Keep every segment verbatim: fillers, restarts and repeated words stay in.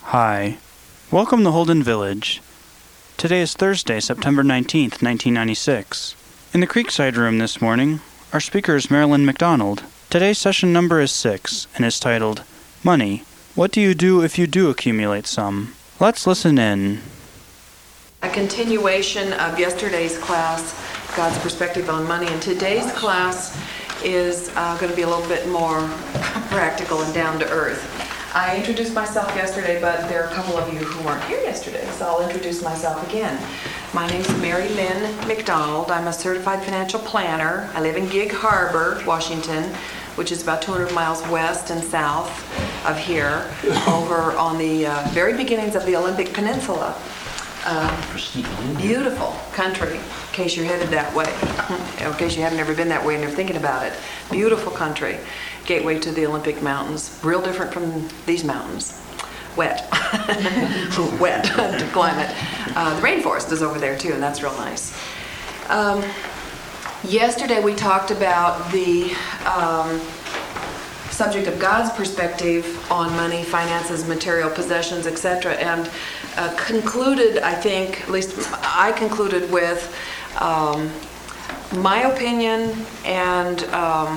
Hi. Welcome to Holden Village. Today is Thursday, September nineteenth, nineteen ninety-six. In the Creekside Room this morning, our speaker is Marilyn McDonald. Today's session number is six and is titled, Money. What do you do if you do accumulate some? Let's listen in. A continuation of yesterday's class, God's perspective on money, and today's class is uh, going to be a little bit more practical and down to earth. I introduced myself yesterday, but there are a couple of you who weren't here yesterday, so I'll introduce myself again. My name is Mary Lynn McDonald. I'm a certified financial planner. I live in Gig Harbor, Washington, which is about two hundred miles west and south of here, over on the uh, very beginnings of the Olympic Peninsula. Uh, beautiful country, in case you're headed that way, in case you haven't ever been that way and you're thinking about it. Beautiful country. Gateway to the Olympic Mountains. Real different from these mountains. Wet. Wet to climate. Uh, the rainforest is over there too, and that's real nice. Um, yesterday we talked about the um, subject of God's perspective on money, finances, material possessions, et cetera, and uh, concluded, I think, at least I concluded with um, my opinion and um,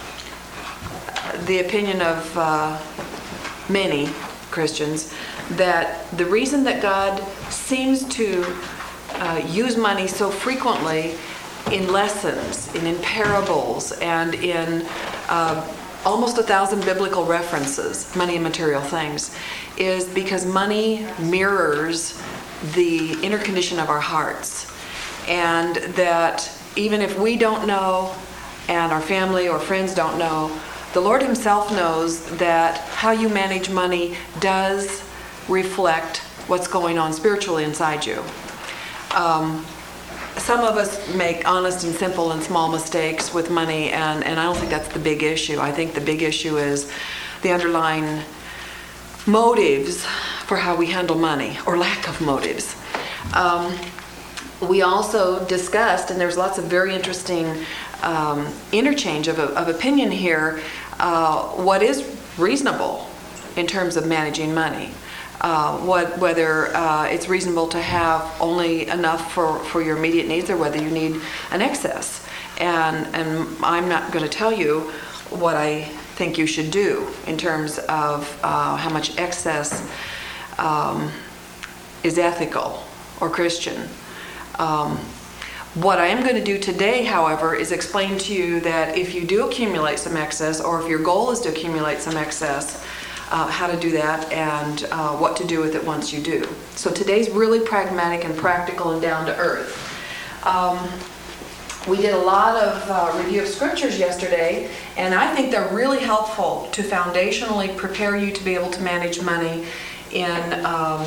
the opinion of uh, many Christians that the reason that God seems to uh, use money so frequently in lessons, and in parables, and in uh, almost a thousand biblical references, money and material things, is because money mirrors the inner condition of our hearts. And that even if we don't know, and our family or friends don't know, the Lord Himself knows that how you manage money does reflect what's going on spiritually inside you. Um, some of us make honest and simple and small mistakes with money, and, and I don't think that's the big issue. I think the big issue is the underlying motives for how we handle money, or lack of motives. Um, we also discussed, and there's lots of very interesting um, interchange of, of opinion here, uh, what is reasonable in terms of managing money. Uh, what, whether uh, it's reasonable to have only enough for, for your immediate needs, or whether you need an excess. And, and I'm not going to tell you what I think you should do in terms of uh, how much excess um, is ethical or Christian. Um, what I am going to do today, however, is explain to you that if you do accumulate some excess, or if your goal is to accumulate some excess, Uh, how to do that, and uh, what to do with it once you do. So today's really pragmatic and practical and down to earth. Um, we did a lot of uh, review of scriptures yesterday, and I think they're really helpful to foundationally prepare you to be able to manage money in um,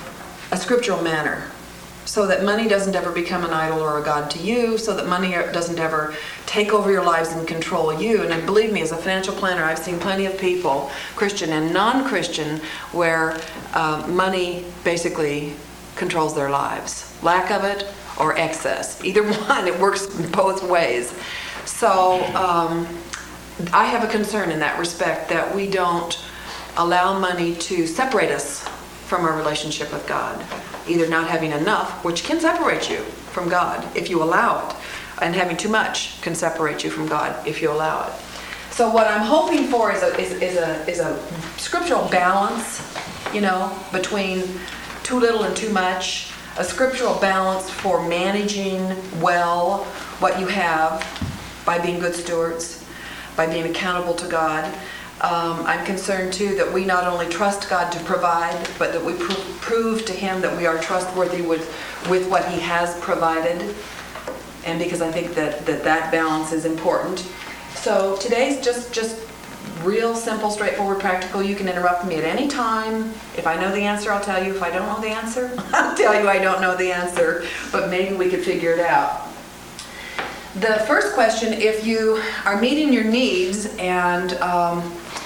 a scriptural manner, so that money doesn't ever become an idol or a god to you, so that money doesn't ever take over your lives and control you. And believe me, as a financial planner, I've seen plenty of people, Christian and non-Christian, where uh, money basically controls their lives. Lack of it or excess. Either one, it works both ways. So um, I have a concern in that respect, that we don't allow money to separate us from our relationship with God. Either not having enough, which can separate you from God if you allow it, and having too much can separate you from God if you allow it. So what I'm hoping for is a, is, is a, is a scriptural balance, you know, between too little and too much, a scriptural balance for managing well what you have by being good stewards, by being accountable to God. Um, I'm concerned too that we not only trust God to provide, but that we pr- prove to Him that we are trustworthy with, with what He has provided. And because I think that that, that balance is important. So today's just, just real simple, straightforward, practical. You can interrupt me at any time. If I know the answer, I'll tell you. If I don't know the answer, I'll tell you I don't know the answer. But maybe we could figure it out. The first question, if you are meeting your needs and um,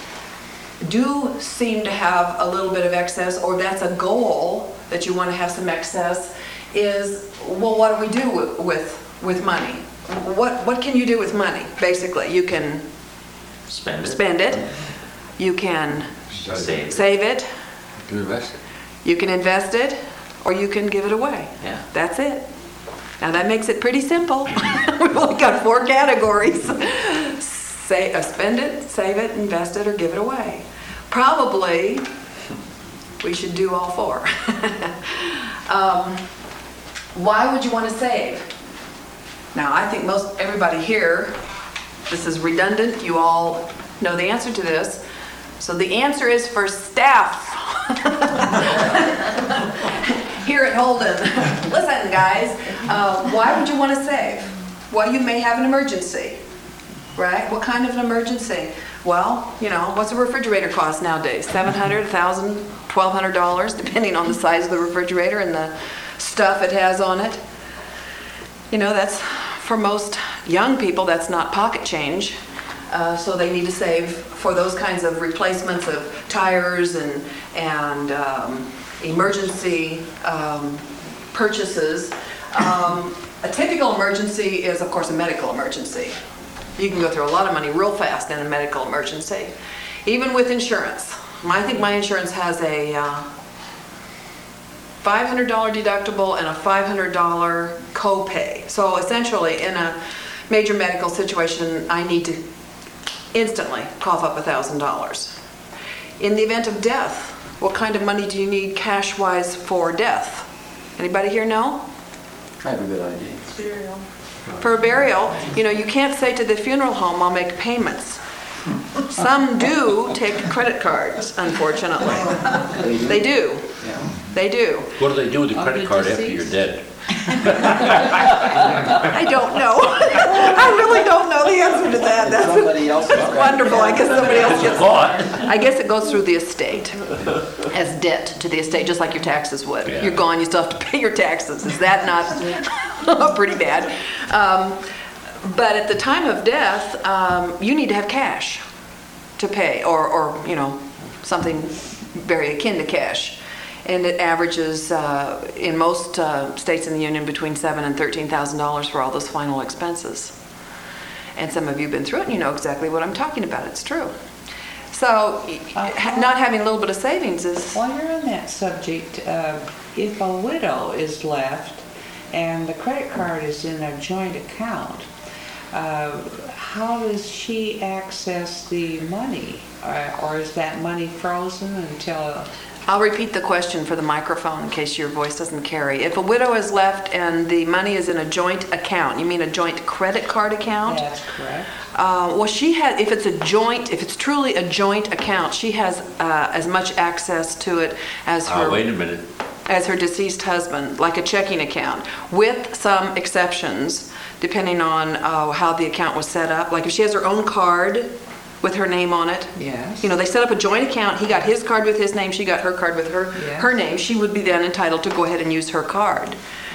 do seem to have a little bit of excess, or that's a goal that you want to have some excess, is, well, what do we do with with, with money? What what can you do with money? Basically, you can spend it. Spend it. You can Save. save it. You invest it. You can invest it, or you can give it away. Yeah. That's it. Now that makes it pretty simple. We've only got four categories. Say, uh, spend it, save it, invest it, or give it away. Probably we should do all four. um, why would you want to save? Now I think most everybody here, this is redundant, you all know the answer to this. So the answer is for staff. Here at Holden. Listen, guys, uh, why would you want to save? Well, you may have an emergency, right? What kind of an emergency? Well, you know, what's a refrigerator cost nowadays? seven hundred dollars, one thousand dollars, twelve hundred dollars, depending on the size of the refrigerator and the stuff it has on it. You know, that's, for most young people, that's not pocket change. Uh, so they need to save for those kinds of replacements of tires and, and um, emergency um, purchases. Um, a typical emergency is, of course, a medical emergency. You can go through a lot of money real fast in a medical emergency. Even with insurance. I think my insurance has a uh, five hundred dollars deductible and a five hundred dollars copay. So essentially, in a major medical situation, I need to instantly cough up one thousand dollars. In the event of death, what kind of money do you need cash-wise for death? Anybody here know? I have a good idea. Burial. For a burial, you know, you can't say to the funeral home, I'll make payments. Some do take credit cards, unfortunately. They do. Yeah. They do. What do they do with the credit card after you're dead? I don't know. I really don't know the answer to that. That's Somebody else is wonderful. I guess somebody else gets. Thought. I guess it goes through the estate as debt to the estate, just like your taxes would. Yeah. You're gone, you still have to pay your taxes. Is that not pretty bad? Um, but at the time of death, um, you need to have cash to pay, or, or you know, something very akin to cash. And it averages uh, in most uh, states in the union between seven and thirteen thousand dollars for all those final expenses. And some of you have been through it, and you know exactly what I'm talking about. It's true. So, uh, not having a little bit of savings is. While you're on that subject, uh, if a widow is left and the credit card is in a joint account, uh, how does she access the money, uh, or is that money frozen until? I'll repeat the question for the microphone in case your voice doesn't carry. If a widow is left and the money is in a joint account, you mean a joint credit card account? That's correct. Uh, well, she has, if it's a joint, if it's truly a joint account, she has uh, as much access to it as her. Uh, wait a minute. As her deceased husband, like a checking account, with some exceptions, depending on uh, how the account was set up. Like if she has her own card with her name on it. Yes. You know, they set up a joint account. He got his card with his name. She got her card with her Yes. her name. She would be then entitled to go ahead and use her card.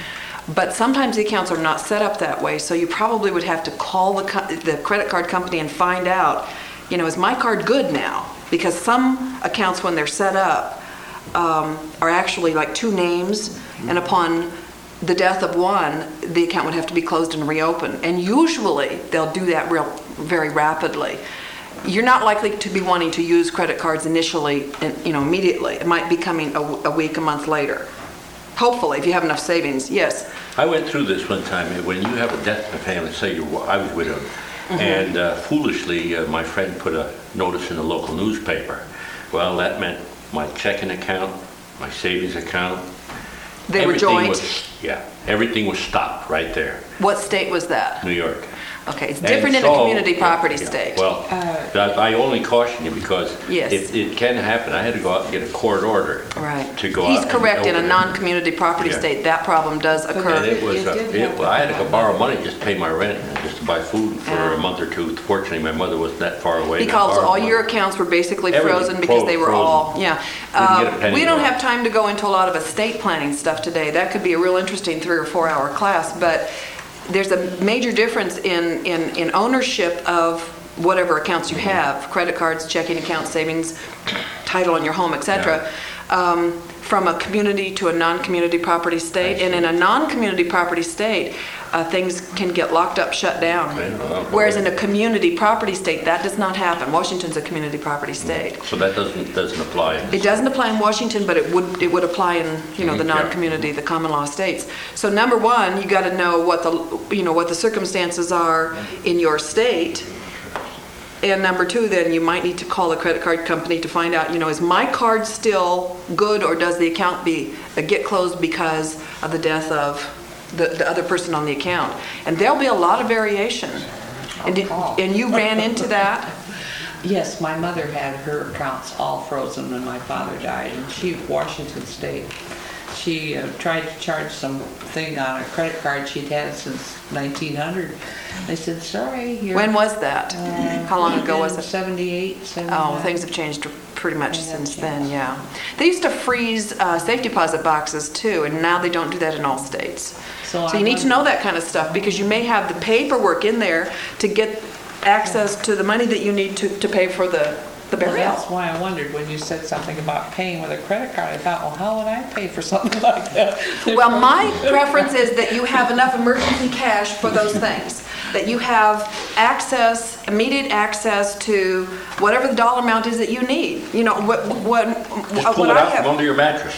But sometimes the accounts are not set up that way, so you probably would have to call the co- the credit card company and find out, you know, is my card good now? Because some accounts, when they're set up, um, are actually like two names, and upon the death of one, the account would have to be closed and reopened. And usually they'll do that real very rapidly. You're not likely to be wanting to use credit cards initially, and, you know, immediately. It might be coming a, a week, a month later. Hopefully, if you have enough savings, yes. I went through this one time. When you have a death in the family, say you, I was widowed, mm-hmm. and uh, foolishly, uh, my friend put a notice in the local newspaper. Well, that meant my checking account, my savings account. They were joint? Was, yeah, everything was stopped right there. What state was that? New York. Okay, it's different And in a so- community property yeah, state. Well, that- I only caution you because Yes. it, it can happen. I had to go out and get a court order Right. to go He's out. and correct, in a open it. non-community property Yeah. state, that problem does And occur. it was, You uh, did it, have well, I had to to- go borrow money just to pay my rent, and just to buy food for Yeah. a month or two. Fortunately, my mother wasn't that far away. and I Because borrowed all money. your accounts were basically Everything frozen because they were frozen. all, yeah. Didn't get a Uh, penny We don't for it. have time to go into a lot of estate planning stuff today. That could be a real interesting three or four hour class, but there's a major difference in, in, in ownership of whatever accounts you have, credit cards, checking accounts, savings, title on your home, et cetera, um, from a community to a non-community property state. I And in see. a non-community property state, uh, things can get locked up, shut down. Okay, well, Whereas in a community property state, that does not happen. Washington's a community property state. So that doesn't, doesn't apply. in this- It doesn't apply in Washington, but it would, it would apply in, you know, the Yeah. non-community, the common law states. So number one, you got to know what the, you know, what the circumstances are in your state. And number two, then you might need to call a credit card company to find out, you know, is my card still good, or does the account be, uh, get closed because of the death of the, the other person on the account? And there'll be a lot of variation. And did, and you ran into that? Yes, my mother had her accounts all frozen when my father died, and she, Washington State. She uh, tried to charge something on a credit card she'd had since nineteen hundred. They said, sorry. You're, When was that? uh, How long ago was it? seventy-eight, seventy-nine. Oh, things have changed pretty much They have since then, changed. yeah. They used to freeze uh, safe deposit boxes too, and now they don't do that in all states. So So I you need to wonder- know that kind of stuff, because you may have the paperwork in there to get access to the money that you need to, to pay for the, the Well, burial. that's why I wondered when you said something about paying with a credit card. I thought, well, how would I pay for something like that? Well, my preference is that you have enough emergency cash for those things, that you have access, immediate access to whatever the dollar amount is that you need. You know, what, what, Just what pull it I out have. from under your mattress.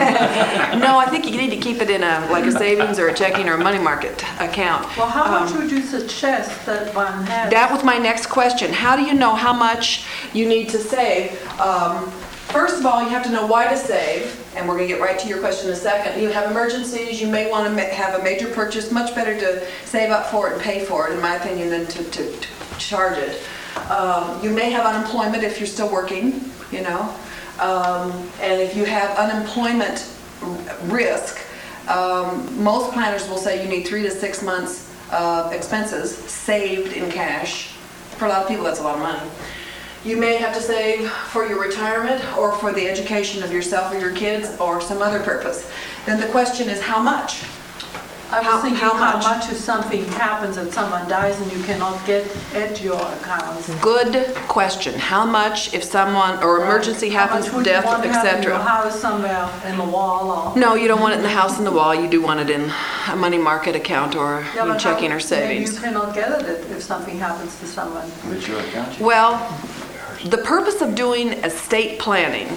No, I think you need to keep it in a, like a savings or a checking or a money market account. Well, how much Um, would you suggest that one has? That was my next question. How do you know how much you need to save? Um, First of all, you have to know why to save, and we're going to get right to your question in a second. You have emergencies, you may want to ma- have a major purchase, much better to save up for it and pay for it, in my opinion, than to, to, to charge it. Um, you may have unemployment if you're still working, you know, um, and if you have unemployment r- risk, um, most planners will say you need three to six months of expenses saved in cash. For a lot of people, that's a lot of money. You may have to save for your retirement or for the education of yourself or your kids or some other purpose. Then the question is, how much? I how- was thinking how how much? much if something happens and someone dies and you cannot get at your account. Good question. How much if someone, or emergency happens, How much would you death, want to have in your et cetera? house somewhere in the wall or? No, you don't want it in the house in the wall. You do want it in a money market account or Yeah, your but checking how- or savings. Maybe you cannot get at it if something happens to someone. Well, the purpose of doing estate planning,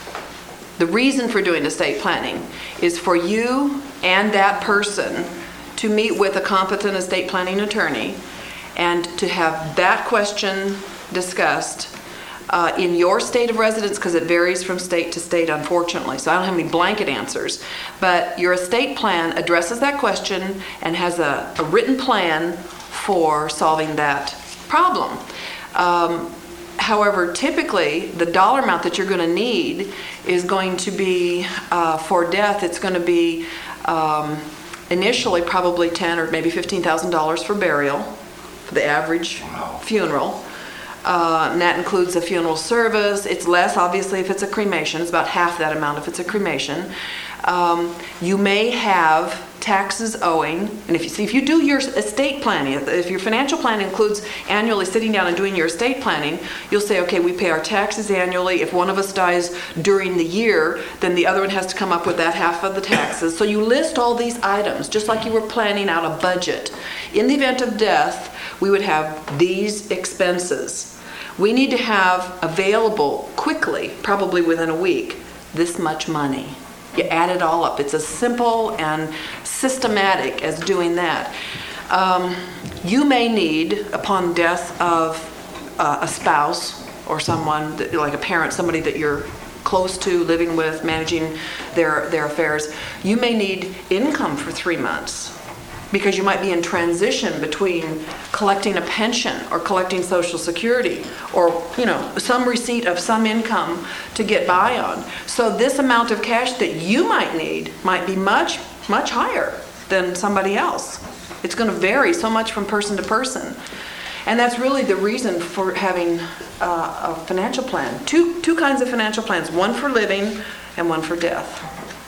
the reason for doing estate planning, is for you and that person to meet with a competent estate planning attorney and to have that question discussed uh, in your state of residence, because it varies from state to state, unfortunately. So I don't have any blanket answers. But your estate plan addresses that question and has a, a written plan for solving that problem. Um, However, typically, the dollar amount that you're going to need is going to be, uh, for death, it's going to be um, initially probably ten thousand dollars or maybe fifteen thousand dollars for burial, for the average funeral. Uh, and that includes a funeral service. It's less, obviously, if it's a cremation. It's about half that amount if it's a cremation. Um, you may have taxes owing, and if you see, if you do your estate planning, if your financial plan includes annually sitting down and doing your estate planning, you'll say, okay, we pay our taxes annually. If one of us dies during the year, then the other one has to come up with that half of the taxes. So you list all these items, just like you were planning out a budget. In the event of death, we would have these expenses. We need to have available quickly, probably within a week, this much money. You add it all up. It's as simple and systematic as doing that. Um, you may need, upon death of uh, a spouse or someone, that, like a parent, somebody that you're close to, living with, managing their, their affairs, you may need income for three months because you might be in transition between collecting a pension or collecting Social Security or, you know, some receipt of some income to get by on. So this amount of cash that you might need might be much, much higher than somebody else. It's going to vary so much from person to person. And that's really the reason for having uh, a financial plan. Two, two kinds of financial plans, one for living and one for death.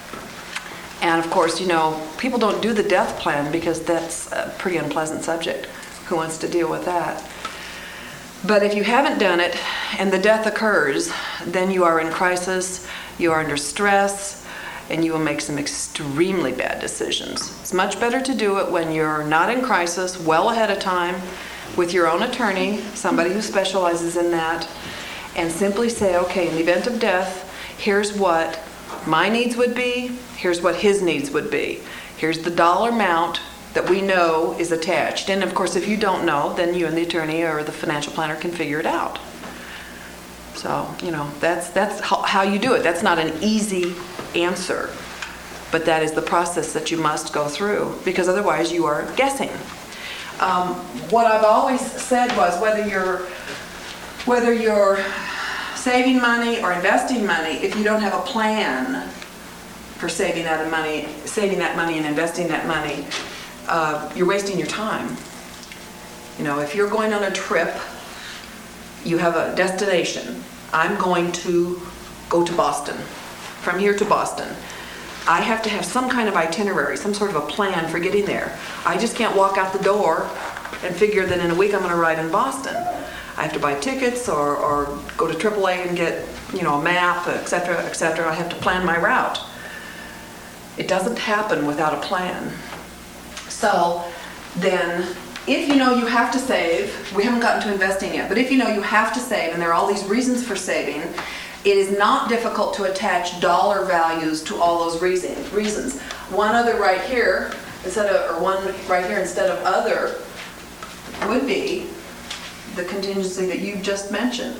And of course, you know, people don't do the death plan because that's a pretty unpleasant subject. Who wants to deal with that? But if you haven't done it and the death occurs, then you are in crisis, you are under stress, and you will make some extremely bad decisions. It's much better to do it when you're not in crisis, well ahead of time, with your own attorney, somebody who specializes in that, and simply say, okay, in the event of death, here's what my needs would be, here's what his needs would be. Here's the dollar amount that we know is attached. And of course, if you don't know, then you and the attorney or the financial planner can figure it out. So, you know, that's that's how, how you do it. That's not an easy answer, but that is the process that you must go through, because otherwise you are guessing. Um, what I've always said was whether you're whether you're saving money or investing money, if you don't have a plan for saving that money, saving that money and investing that money, uh, you're wasting your time. You know, if you're going on a trip, you have a destination. I'm going to go to Boston, from here to Boston. I have to have some kind of itinerary, some sort of a plan for getting there. I just can't walk out the door and figure that in a week I'm going to ride in Boston. I have to buy tickets or, or go to triple A and get, you know, a map, et cetera, et cetera. I have to plan my route. It doesn't happen without a plan. So then, if you know you have to save, we haven't gotten to investing yet, but if you know you have to save, and there are all these reasons for saving, it is not difficult to attach dollar values to all those reasons. Reasons. One other right here, instead of, or one right here instead of other, would be the contingency that you just mentioned.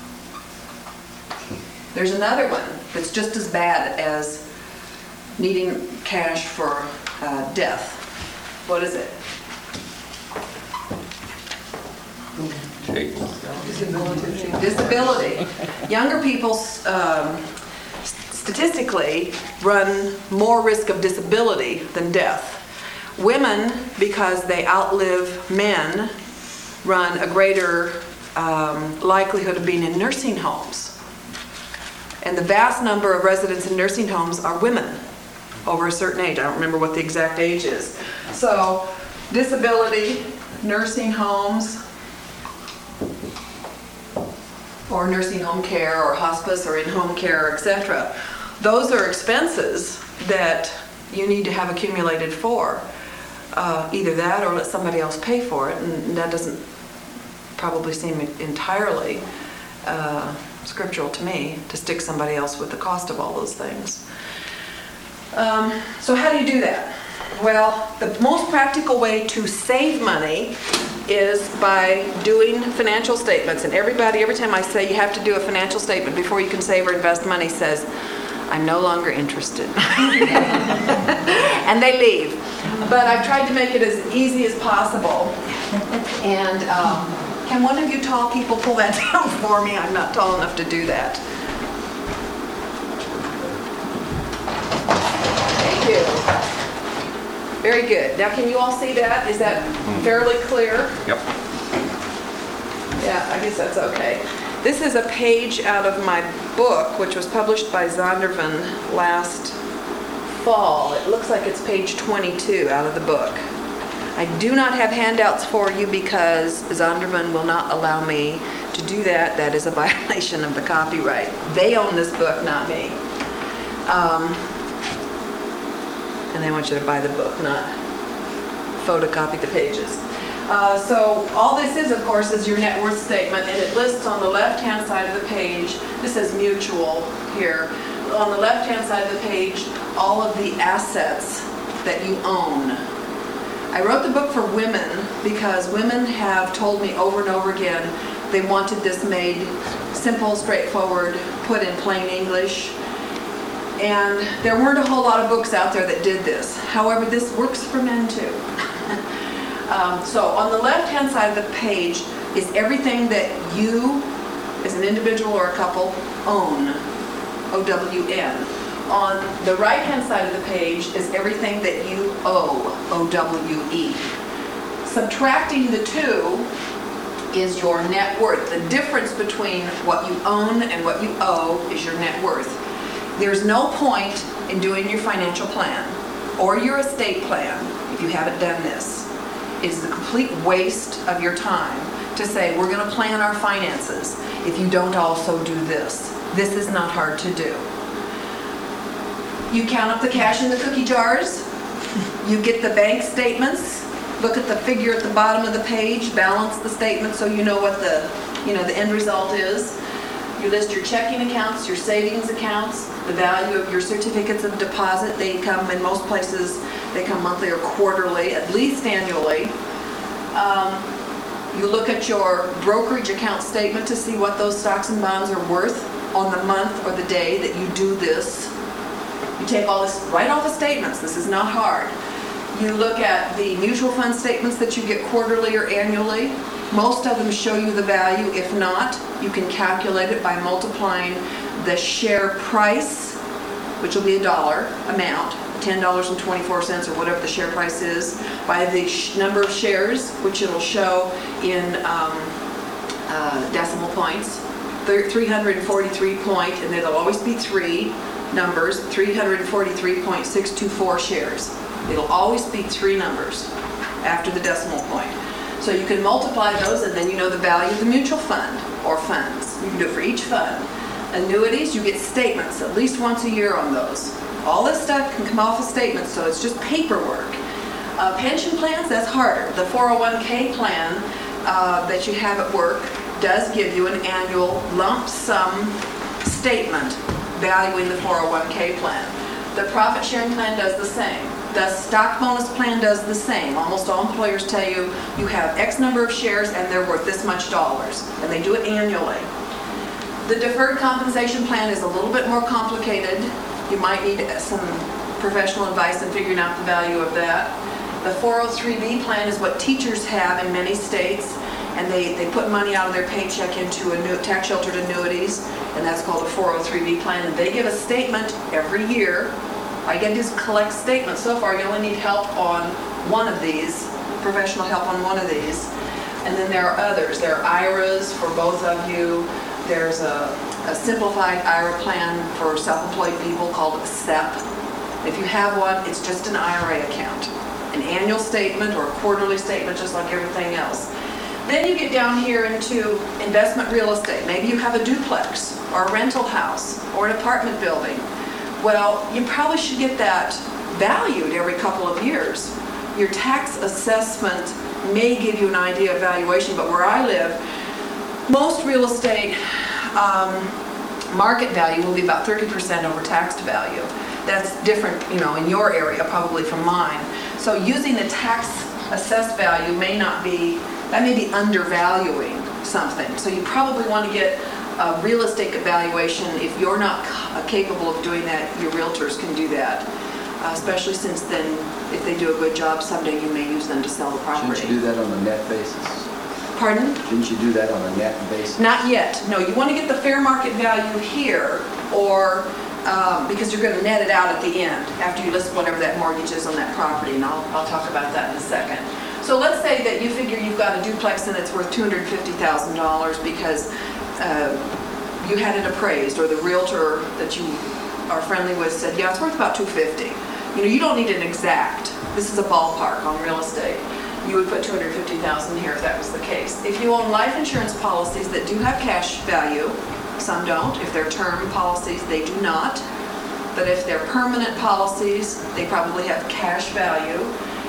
There's another one that's just as bad as needing cash for uh, death. What is it? Disability. Disability. Younger people um, statistically run more risk of disability than death. Women, because they outlive men, run a greater um, likelihood of being in nursing homes. And the vast number of residents in nursing homes are women over a certain age. I don't remember what the exact age is. So, disability, nursing homes, or nursing home care, or hospice, or in-home care, et cetera. Those are expenses that you need to have accumulated for. Uh, either that or let somebody else pay for it, and that doesn't probably seem entirely uh, scriptural to me, to stick somebody else with the cost of all those things. Um, so how do you do that? Well, the most practical way to save money is by doing financial statements. And everybody, every time I say you have to do a financial statement before you can save or invest money, says, I'm no longer interested. And they leave. But I've tried to make it as easy as possible. And um, can one of you tall people pull that down for me? I'm not tall enough to do that. Thank you. Very good. Now, can you all see that? Is that fairly clear? Yep. Yeah, I guess that's okay. This is a page out of my book, which was published by Zondervan last fall. It looks like it's page twenty-two out of the book. I do not have handouts for you because Zondervan will not allow me to do that. That is a violation of the copyright. They own this book, not me. Um, and they want you to buy the book, not photocopy the pages. Uh, so all this is, of course, is your net worth statement, and it lists on the left-hand side of the page, this says mutual here, on the left-hand side of the page, all of the assets that you own. I wrote the book for women because women have told me over and over again they wanted this made simple, straightforward, put in plain English. And there weren't a whole lot of books out there that did this. However, this works for men too. um, so on the left-hand side of the page is everything that you, as an individual or a couple, own. O W N. On the right-hand side of the page is everything that you owe. O W E. Subtracting the two is your net worth. The difference between what you own and what you owe is your net worth. There's no point in doing your financial plan or your estate plan if you haven't done this. It is a complete waste of your time to say we're going to plan our finances if you don't also do this. This is not hard to do. You count up the cash in the cookie jars. You get the bank statements. Look at the figure at the bottom of the page. Balance the statement so you know what the, you know, the end result is. You list your checking accounts, your savings accounts, the value of your certificates of deposit. They come in most places. They come monthly or quarterly, at least annually. Um, you look at your brokerage account statement to see what those stocks and bonds are worth on the month or the day that you do this. You take all this, write all the statements. This is not hard. You look at the mutual fund statements that you get quarterly or annually. Most of them show you the value. If not, you can calculate it by multiplying the share price, which will be a dollar amount, ten dollars and twenty-four cents or whatever the share price is, by the sh- number of shares, which it'll show in um, uh, decimal points, three hundred forty-three point, and there'll always be three numbers, three hundred forty-three point six two four shares. It'll always be three numbers after the decimal point. So you can multiply those, and then you know the value of the mutual fund or funds. You can do it for each fund. Annuities, you get statements at least once a year on those. All this stuff can come off of statements, so it's just paperwork. Uh, pension plans, that's harder. The four oh one k plan uh, that you have at work does give you an annual lump sum statement valuing the four oh one k plan. The profit sharing plan does the same. The stock bonus plan does the same. Almost all employers tell you you have X number of shares and they're worth this much dollars, and they do it annually. The deferred compensation plan is a little bit more complicated. You might need some professional advice in figuring out the value of that. The four oh three b plan is what teachers have in many states, and they, they put money out of their paycheck into annu- tax-sheltered annuities, and that's called a four oh three b plan, and they give a statement every year. All you get to do is collect statements. So far, you only need help on one of these, professional help on one of these. And then there are others. There are I R As for both of you. There's a, a simplified I R A plan for self-employed people called S E P. If you have one, it's just an I R A account. An annual statement or a quarterly statement, just like everything else. Then you get down here into investment real estate. Maybe you have a duplex or a rental house or an apartment building. Well, you probably should get that valued every couple of years. Your tax assessment may give you an idea of valuation, but where I live, most real estate um, market value will be about thirty percent over taxed value. That's different, you know, in your area probably from mine. So using the tax assessed value may not be, that may be undervaluing something. So you probably want to get a real estate evaluation. If you're not c- capable of doing that, your realtors can do that. Uh, especially since then, if they do a good job, someday you may use them to sell the property. Shouldn't you do that on a net basis? Pardon? Shouldn't you do that on a net basis? Not yet. No, you want to get the fair market value here, or um, because you're going to net it out at the end after you list whatever that mortgage is on that property, and I'll, I'll talk about that in a second. So let's say that you figure you've got a duplex and it's worth two hundred fifty thousand dollars because uh, you had it appraised, or the realtor that you are friendly with said, yeah, it's worth about two hundred fifty. You know, you don't need an exact. This is a ballpark on real estate. You would put two hundred fifty thousand dollars here if that was the case. If you own life insurance policies that do have cash value, some don't. If they're term policies, they do not. But if they're permanent policies, they probably have cash value.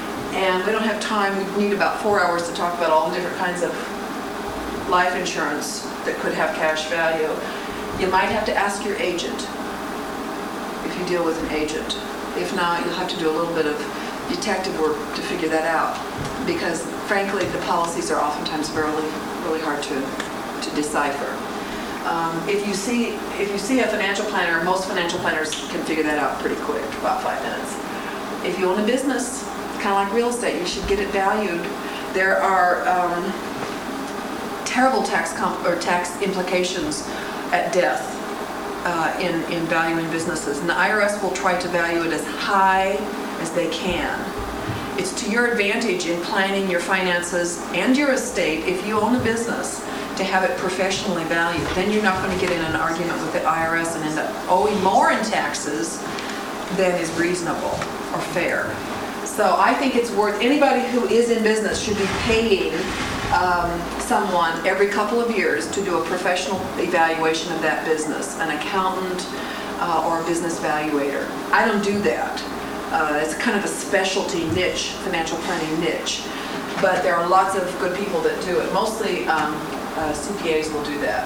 And we don't have time. We need about four hours to talk about all the different kinds of life insurance that could have cash value. You might have to ask your agent if you deal with an agent. If not, you'll have to do a little bit of detective work to figure that out, because frankly the policies are oftentimes really really hard to to decipher. Um, if you see if you see a financial planner, most financial planners can figure that out pretty quick, about five minutes. If you own a business, kind of like real estate, you should get it valued. There are um, terrible tax comp- or tax implications at death uh, in in valuing businesses, and the I R S will try to value it as high as they can. It's to your advantage in planning your finances and your estate, if you own a business, to have it professionally valued. Then you're not going to get in an argument with the I R S and end up owing more in taxes than is reasonable or fair. So I think it's worth, anybody who is in business should be paying um, someone every couple of years to do a professional evaluation of that business, an accountant, uh, or a business valuator. I don't do that. Uh, it's kind of a specialty niche, financial planning niche. But there are lots of good people that do it. Mostly um, uh, C P As will do that.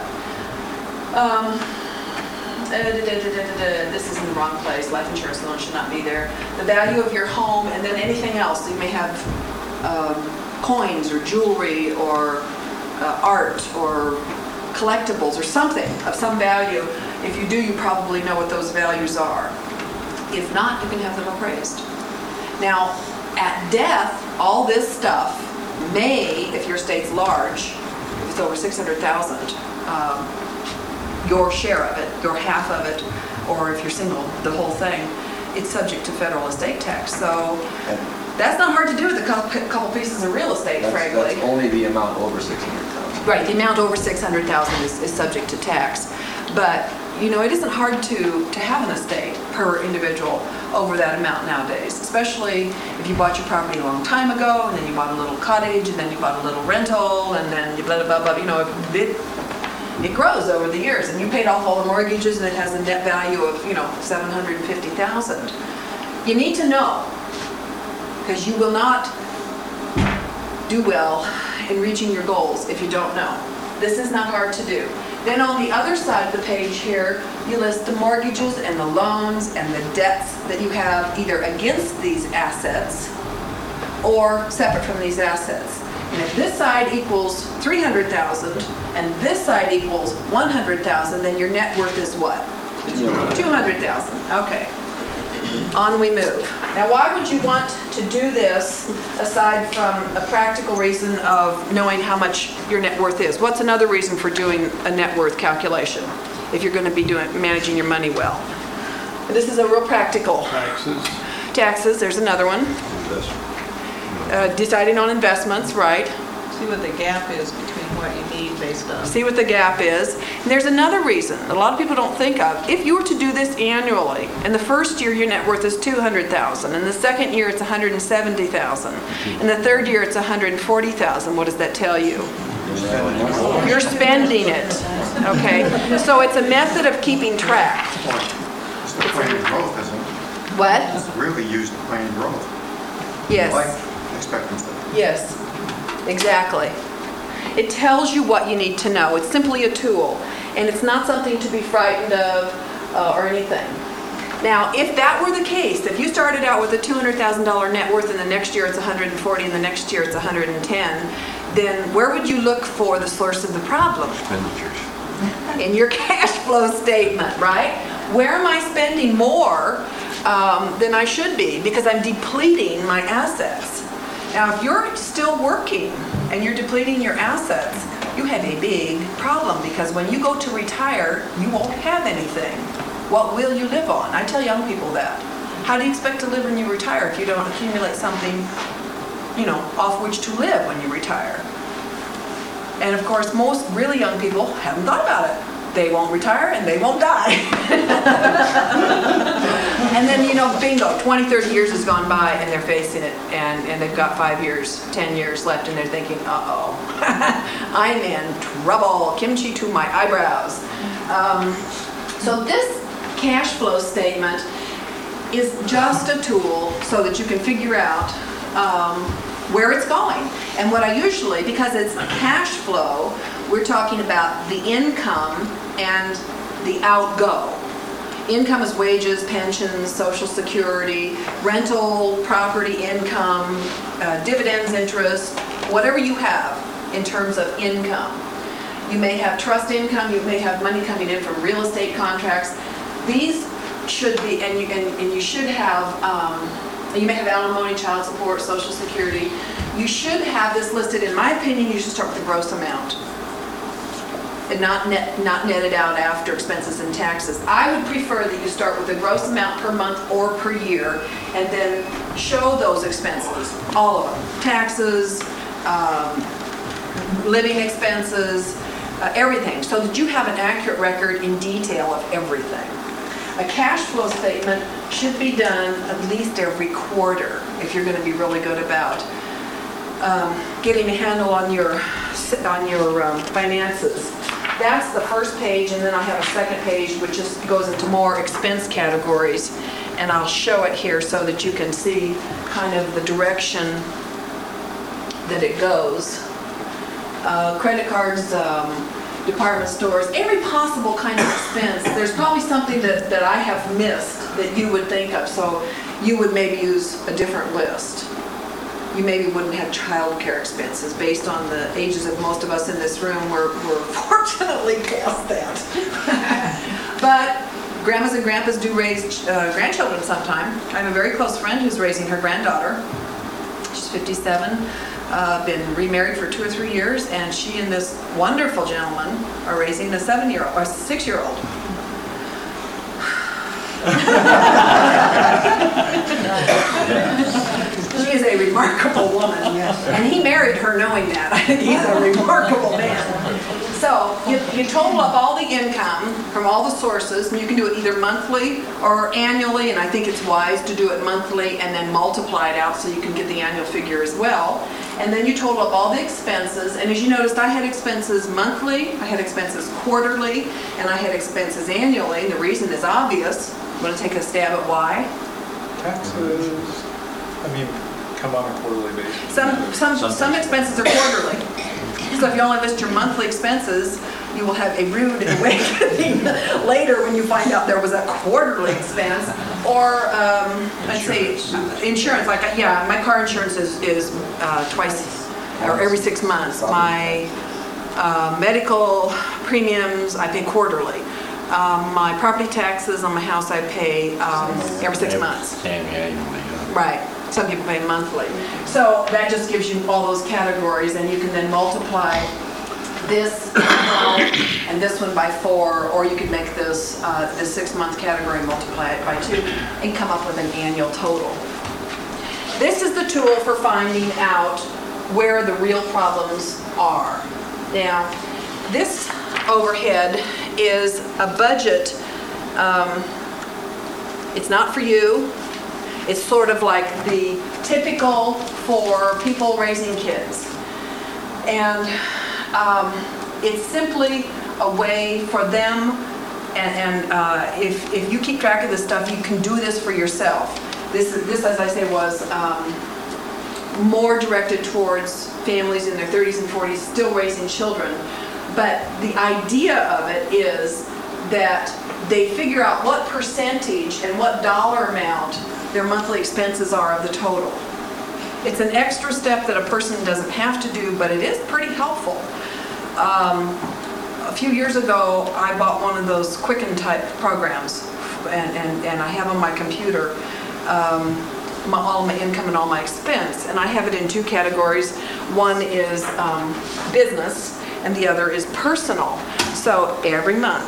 Um, uh, da, da, da, da, da, this is in the wrong place. Life insurance loan should not be there. The value of your home, and then anything else. You may have um, coins or jewelry or uh, art or collectibles or something of some value. If you do, you probably know what those values are. If not, you can have them appraised. Now, at death, all this stuff may, if your estate's large, if it's over six hundred thousand, um, your share of it, your half of it, or if you're single, the whole thing, it's subject to federal estate tax. So that's not hard to do with a couple, couple pieces of real estate, That's, frankly. that's only the amount over six hundred thousand. Right, the amount over six hundred thousand is, is subject to tax. But, you know, it isn't hard to, to have an estate per individual over that amount nowadays, especially if you bought your property a long time ago, and then you bought a little cottage, and then you bought a little rental, and then you blah, blah, blah, blah, you know, it, it grows over the years, and you paid off all the mortgages, and it has a net value of, you know, seven hundred fifty thousand. You need to know, because you will not do well in reaching your goals if you don't know. This is not hard to do. Then on the other side of the page here, you list the mortgages and the loans and the debts that you have either against these assets or separate from these assets. And if this side equals three hundred thousand and this side equals one hundred thousand, then your net worth is what? two hundred thousand. Okay. On we move. Now, why would you want to do this aside from a practical reason of knowing how much your net worth is? What's another reason for doing a net worth calculation if you're going to be doing managing your money well? This is a real practical. Taxes. Taxes, there's another one. Uh, deciding on investments, right. See what the gap is between what you need based on. See what the gap is. And there's another reason that a lot of people don't think of. If you were to do this annually, and the first year your net worth is two hundred thousand dollars, and the second year it's one hundred seventy thousand dollars, and the third year it's one hundred forty thousand dollars, what does that tell you? You're spending it, okay? So it's a method of keeping track. It's the planned growth, isn't it? What? It's really used planned growth. Yes. Life expectancy. Yes, exactly. It tells you what you need to know. It's simply a tool, and it's not something to be frightened of uh, or anything. Now, if that were the case, if you started out with a two hundred thousand dollars net worth and the next year it's one hundred forty and the next year it's one hundred ten, then where would you look for the source of the problem? Expenditures. In your cash flow statement, right? Where am I spending more um, than I should be because I'm depleting my assets? Now, if you're still working and you're depleting your assets, you have a big problem because when you go to retire, you won't have anything. What will you live on? I tell young people that. How do you expect to live when you retire if you don't accumulate something, you know, off which to live when you retire? And of course, most really young people haven't thought about it. They won't retire and they won't die. And then, you know, bingo, twenty, thirty years has gone by and they're facing it and, and they've got five years, ten years left and they're thinking, uh-oh, I'm in trouble, kimchi to my eyebrows. Um, so this cash flow statement is just a tool so that you can figure out um, where it's going. And what I usually, because it's cash flow, we're talking about the income and the outgo. Income is wages, pensions, Social Security, rental, property income, uh, dividends, interest, whatever you have in terms of income. You may have trust income, you may have money coming in from real estate contracts. These should be, and you, and, and you should have, um, you may have alimony, child support, Social Security. You should have this listed. In my opinion, you should start with the gross amount and not net, not net it out after expenses and taxes. I would prefer that you start with the gross amount per month or per year and then show those expenses, all of them, taxes, um, living expenses, uh, everything, so that you have an accurate record in detail of everything. A cash flow statement should be done at least every quarter if you're going to be really good about um, getting a handle on your on your um, finances. that's the first page, and then I have a second page which just goes into more expense categories, and I'll show it here so that you can see kind of the direction that it goes. Uh, credit cards, um, department stores, every possible kind of expense. There's probably something that, that I have missed that you would think of, so you would maybe use a different list. You maybe wouldn't have childcare expenses based on the ages of most of us in this room. We're, we're fortunately past that. But grandmas and grandpas do raise uh, grandchildren sometime. I have a very close friend who's raising her granddaughter. She's fifty-seven, uh, been remarried for two or three years, and she and this wonderful gentleman are raising a seven-year-old, or six-year-old. She is a remarkable woman, and he married her knowing that. I think he's a remarkable man. So you, you total up all the income from all the sources, and you can do it either monthly or annually, and I think it's wise to do it monthly and then multiply it out so you can get the annual figure as well. And then you total up all the expenses, and as you noticed, I had expenses monthly, I had expenses quarterly, and I had expenses annually. And the reason is obvious. I'm going to take a stab at why. Taxes, I mean, come on a quarterly basis. Some, some, some expenses are quarterly. So if you only list your monthly expenses, you will have a rude awakening later when you find out there was a quarterly expense. Or, um, let's say, uh, insurance. Like, yeah, my car insurance is, is uh, twice or every six months. My uh, medical premiums, I pay quarterly. Um, my property taxes on my house, I pay um, every six months. Same annually. Right. Some people pay monthly. So that just gives you all those categories, and you can then multiply this and this one by four, or you could make this uh, the six-month category and multiply it by two and come up with an annual total. This is the tool for finding out where the real problems are. Now, this overhead is a budget. Um, it's not for you. It's sort of like the typical for people raising kids. And um, it's simply a way for them, and, and uh, if, if you keep track of this stuff, you can do this for yourself. This, this as I say, was um, more directed towards families in their thirties and forties still raising children. But the idea of it is that they figure out what percentage and what dollar amount their monthly expenses are of the total. It's an extra step that a person doesn't have to do, but it is pretty helpful. Um, a few years ago, I bought one of those Quicken type programs, and, and, and I have on my computer um, my, all my income and all my expense, and I have it in two categories. One is um, business, and the other is personal. So every month,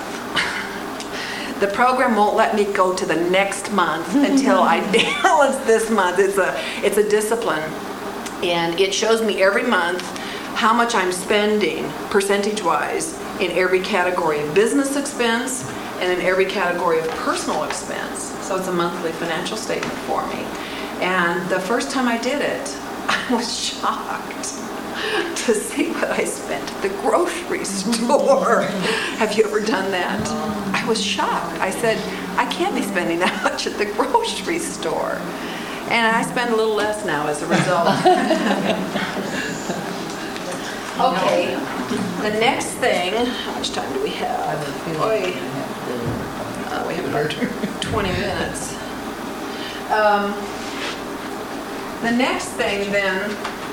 the program won't let me go to the next month until I balance this month. It's a, it's a discipline. And it shows me every month how much I'm spending percentage-wise in every category of business expense and in every category of personal expense. So it's a monthly financial statement for me. And the first time I did it, I was shocked to see what I spent at the grocery store. Have you ever done that? I was shocked. I said, I can't be spending that much at the grocery store. And I spend a little less now as a result. Okay, the next thing, how much time do we have? Boy, uh, we have about twenty minutes. Um, the next thing then,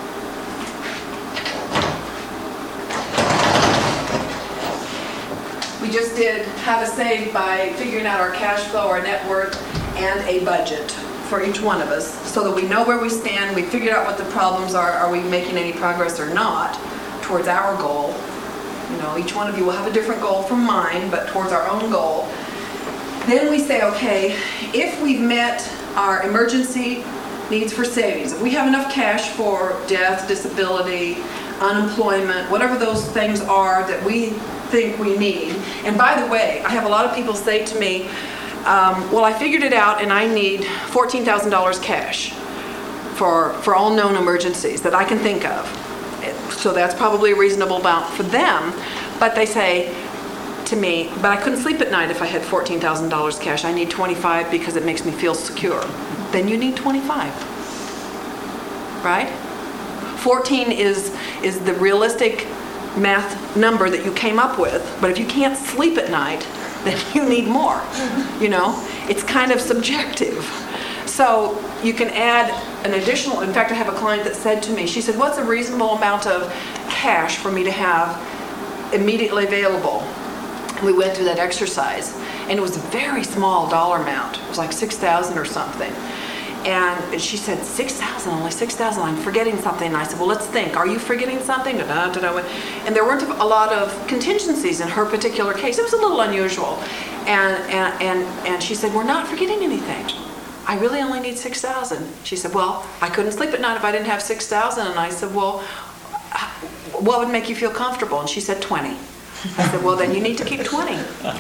we just did how to save by figuring out our cash flow, our net worth, and a budget for each one of us so that we know where we stand, we figured out what the problems are, are we making any progress or not towards our goal. You know, each one of you will have a different goal from mine, but towards our own goal. Then we say, okay, if we've met our emergency needs for savings, if we have enough cash for death, disability, unemployment, whatever those things are that we think we need. And by the way, I have a lot of people say to me, um, well, I figured it out and I need fourteen thousand dollars cash for, for all known emergencies that I can think of. So that's probably a reasonable amount for them. But they say to me, but I couldn't sleep at night if I had fourteen thousand dollars cash. I need twenty-five because it makes me feel secure. Then you need twenty-five, right? fourteen is, is the realistic math number that you came up with, but if you can't sleep at night, then you need more, you know? It's kind of subjective. So you can add an additional, in fact, I have a client that said to me, she said, what's a reasonable amount of cash for me to have immediately available? We went through that exercise, and it was a very small dollar amount. It was like six thousand or something. And she said, six thousand, only six thousand, I'm forgetting something. And I said, well, let's think. Are you forgetting something? Da-da, da-da. And there weren't a lot of contingencies in her particular case. It was a little unusual. And, and, and, and she said, we're not forgetting anything. I really only need six thousand. She said, well, I couldn't sleep at night if I didn't have six thousand. And I said, well, what would make you feel comfortable? And she said, twenty. I said, well, then you need to keep twenty.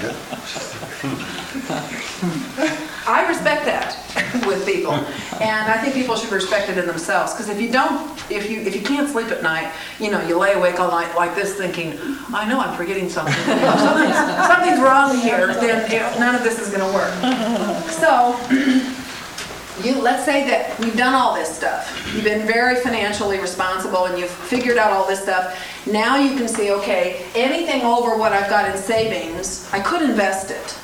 I respect that with people, and I think people should respect it in themselves. Because if you don't, if you if you can't sleep at night, you know, you lay awake all night like this, thinking, I know I'm forgetting something. something's, something's wrong here. Then you know, none of this is going to work. So, you let's say that we've done all this stuff. You've been very financially responsible, and you've figured out all this stuff. Now you can see, okay, anything over what I've got in savings, I could invest it.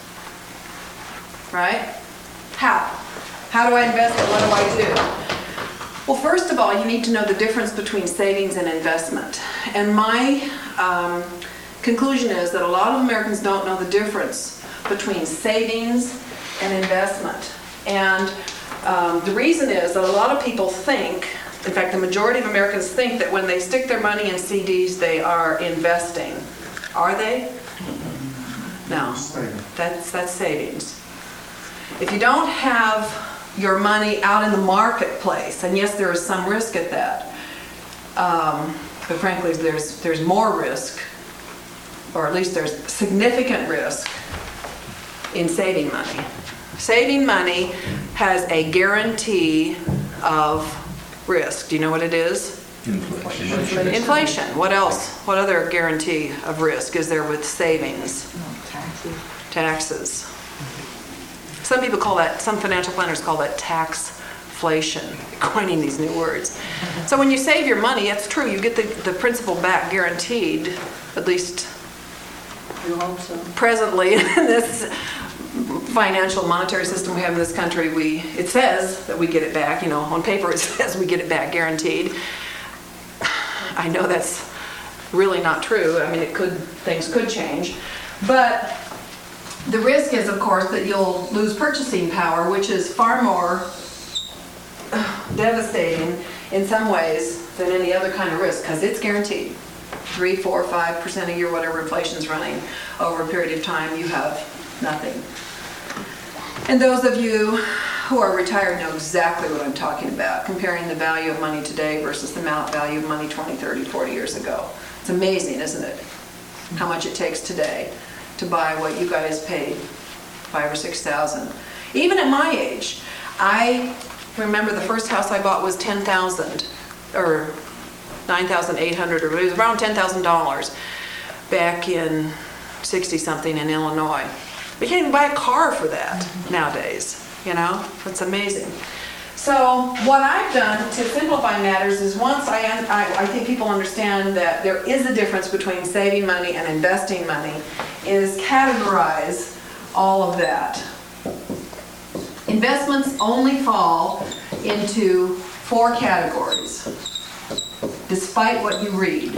Right? How? How do I invest it? What do I do? Well, first of all, you need to know the difference between savings and investment. And my um, conclusion is that a lot of Americans don't know the difference between savings and investment. And um, the reason is that a lot of people think, in fact, the majority of Americans think that when they stick their money in C Ds, they are investing. Are they? No. That's, that's savings. If you don't have your money out in the marketplace, and yes, there is some risk at that, um, but frankly, there's there's more risk, or at least there's significant risk in saving money. Saving money has a guarantee of risk. Do you know what it is? Inflation. Inflation. What else? What other guarantee of risk is there with savings? Taxes. Taxes. Some people call that, some financial planners call that taxflation, coining these new words. So when you save your money, it's true, you get the, the principal back guaranteed, at least You hope so. presently in this financial monetary system we have in this country. We it says that we get it back, you know, on paper it says we get it back guaranteed. I know that's really not true. I mean, it could, things could change. But the risk is, of course, that you'll lose purchasing power, which is far more devastating in some ways than any other kind of risk, because it's guaranteed. Three, four, five percent a year, whatever inflation's running over a period of time, you have nothing. And those of you who are retired know exactly what I'm talking about, comparing the value of money today versus the amount value of money twenty, thirty, forty years ago. It's amazing, isn't it? How much it takes today to buy what you guys paid, five or six thousand. Even at my age, I remember the first house I bought was ten thousand, or nine thousand eight hundred, or it was around ten thousand dollars back in sixty something in Illinois. We can't even buy a car for that nowadays, you know? It's amazing. So what I've done to simplify matters is once I, I, I think people understand that there is a difference between saving money and investing money, is categorize all of that. Investments only fall into four categories, despite what you read.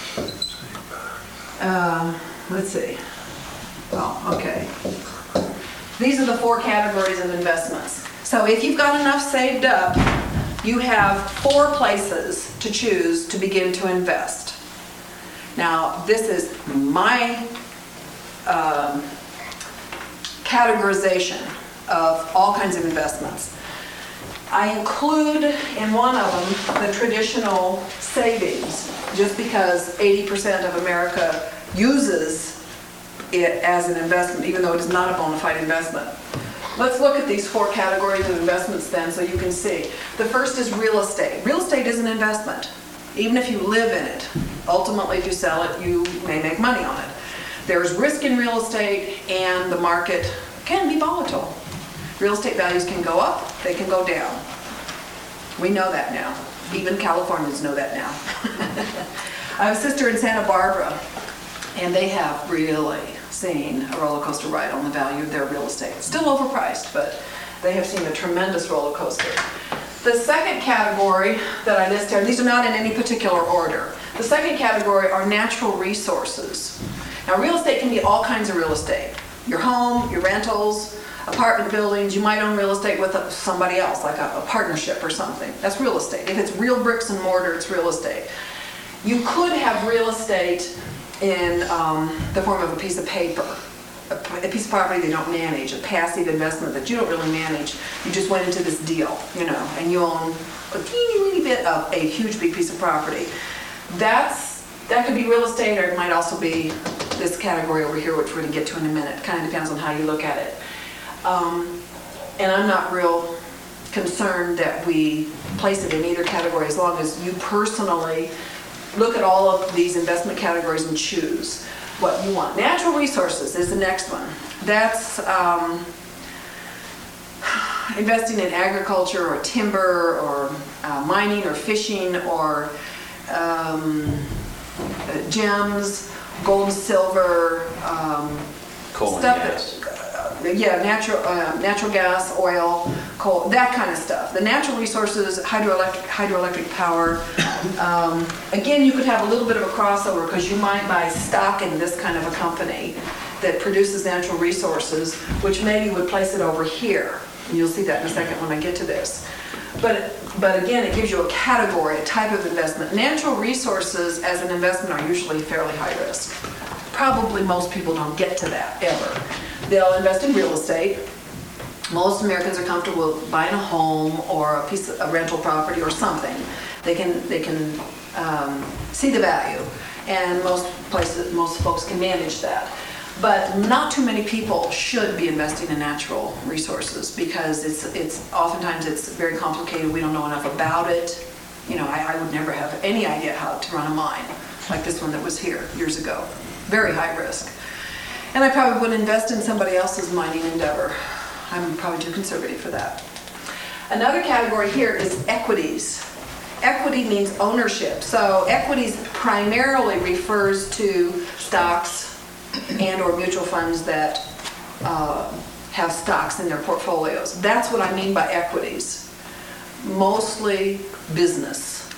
Uh, let's see. Oh, okay. These are the four categories of investments. So if you've got enough saved up, you have four places to choose to begin to invest. Now, this is my um, categorization of all kinds of investments. I include in one of them the traditional savings, just because eighty percent of America uses it as an investment, even though it is not a bona fide investment. Let's look at these four categories of investments then so you can see. The first is real estate. Real estate is an investment, even if you live in it. Ultimately, if you sell it, you may make money on it. There's risk in real estate, and the market can be volatile. Real estate values can go up, they can go down. We know that now. Even Californians know that now. I have a sister in Santa Barbara, and they have really seen a roller coaster ride on the value of their real estate. Still overpriced, but they have seen a tremendous roller coaster. The second category that I list here, these are not in any particular order. The second category are natural resources. Now, real estate can be all kinds of real estate. Your home, your rentals, apartment buildings. You might own real estate with a, somebody else, like a, a partnership or something. That's real estate. If it's real bricks and mortar, it's real estate. You could have real estate in um, the form of a piece of paper, a, a piece of property they don't manage, a passive investment that you don't really manage. You just went into this deal, you know, and you own a teeny weeny bit of a huge big piece of property. That's, that could be real estate, or it might also be this category over here, which we're going to get to in a minute. Kind of depends on how you look at it. Um, and I'm not real concerned that we place it in either category, as long as you personally look at all of these investment categories and choose what you want. Natural resources is the next one. That's um, investing in agriculture or timber or uh, mining or fishing or um, uh, gems, gold and silver, um, Coal and stuff gas. that- yeah, natural uh, natural gas, oil, coal, that kind of stuff. The natural resources, hydroelectric hydroelectric power. Um, again, you could have a little bit of a crossover, because you might buy stock in this kind of a company that produces natural resources, which maybe would place it over here. And you'll see that in a second when I get to this. But but again, it gives you a category, a type of investment. Natural resources as an investment are usually fairly high risk. Probably most people don't get to that ever. They'll invest in real estate. Most Americans are comfortable with buying a home or a piece of a rental property or something. They can they can um, see the value, and most places, most folks can manage that. But not too many people should be investing in natural resources, because it's it's oftentimes it's very complicated. We don't know enough about it. You know, I, I would never have any idea how to run a mine like this one that was here years ago. Very high risk. And I probably wouldn't invest in somebody else's mining endeavor. I'm probably too conservative for that. Another category here is equities. Equity means ownership. So equities primarily refers to stocks and or mutual funds that uh, have stocks in their portfolios. That's what I mean by equities. Mostly business.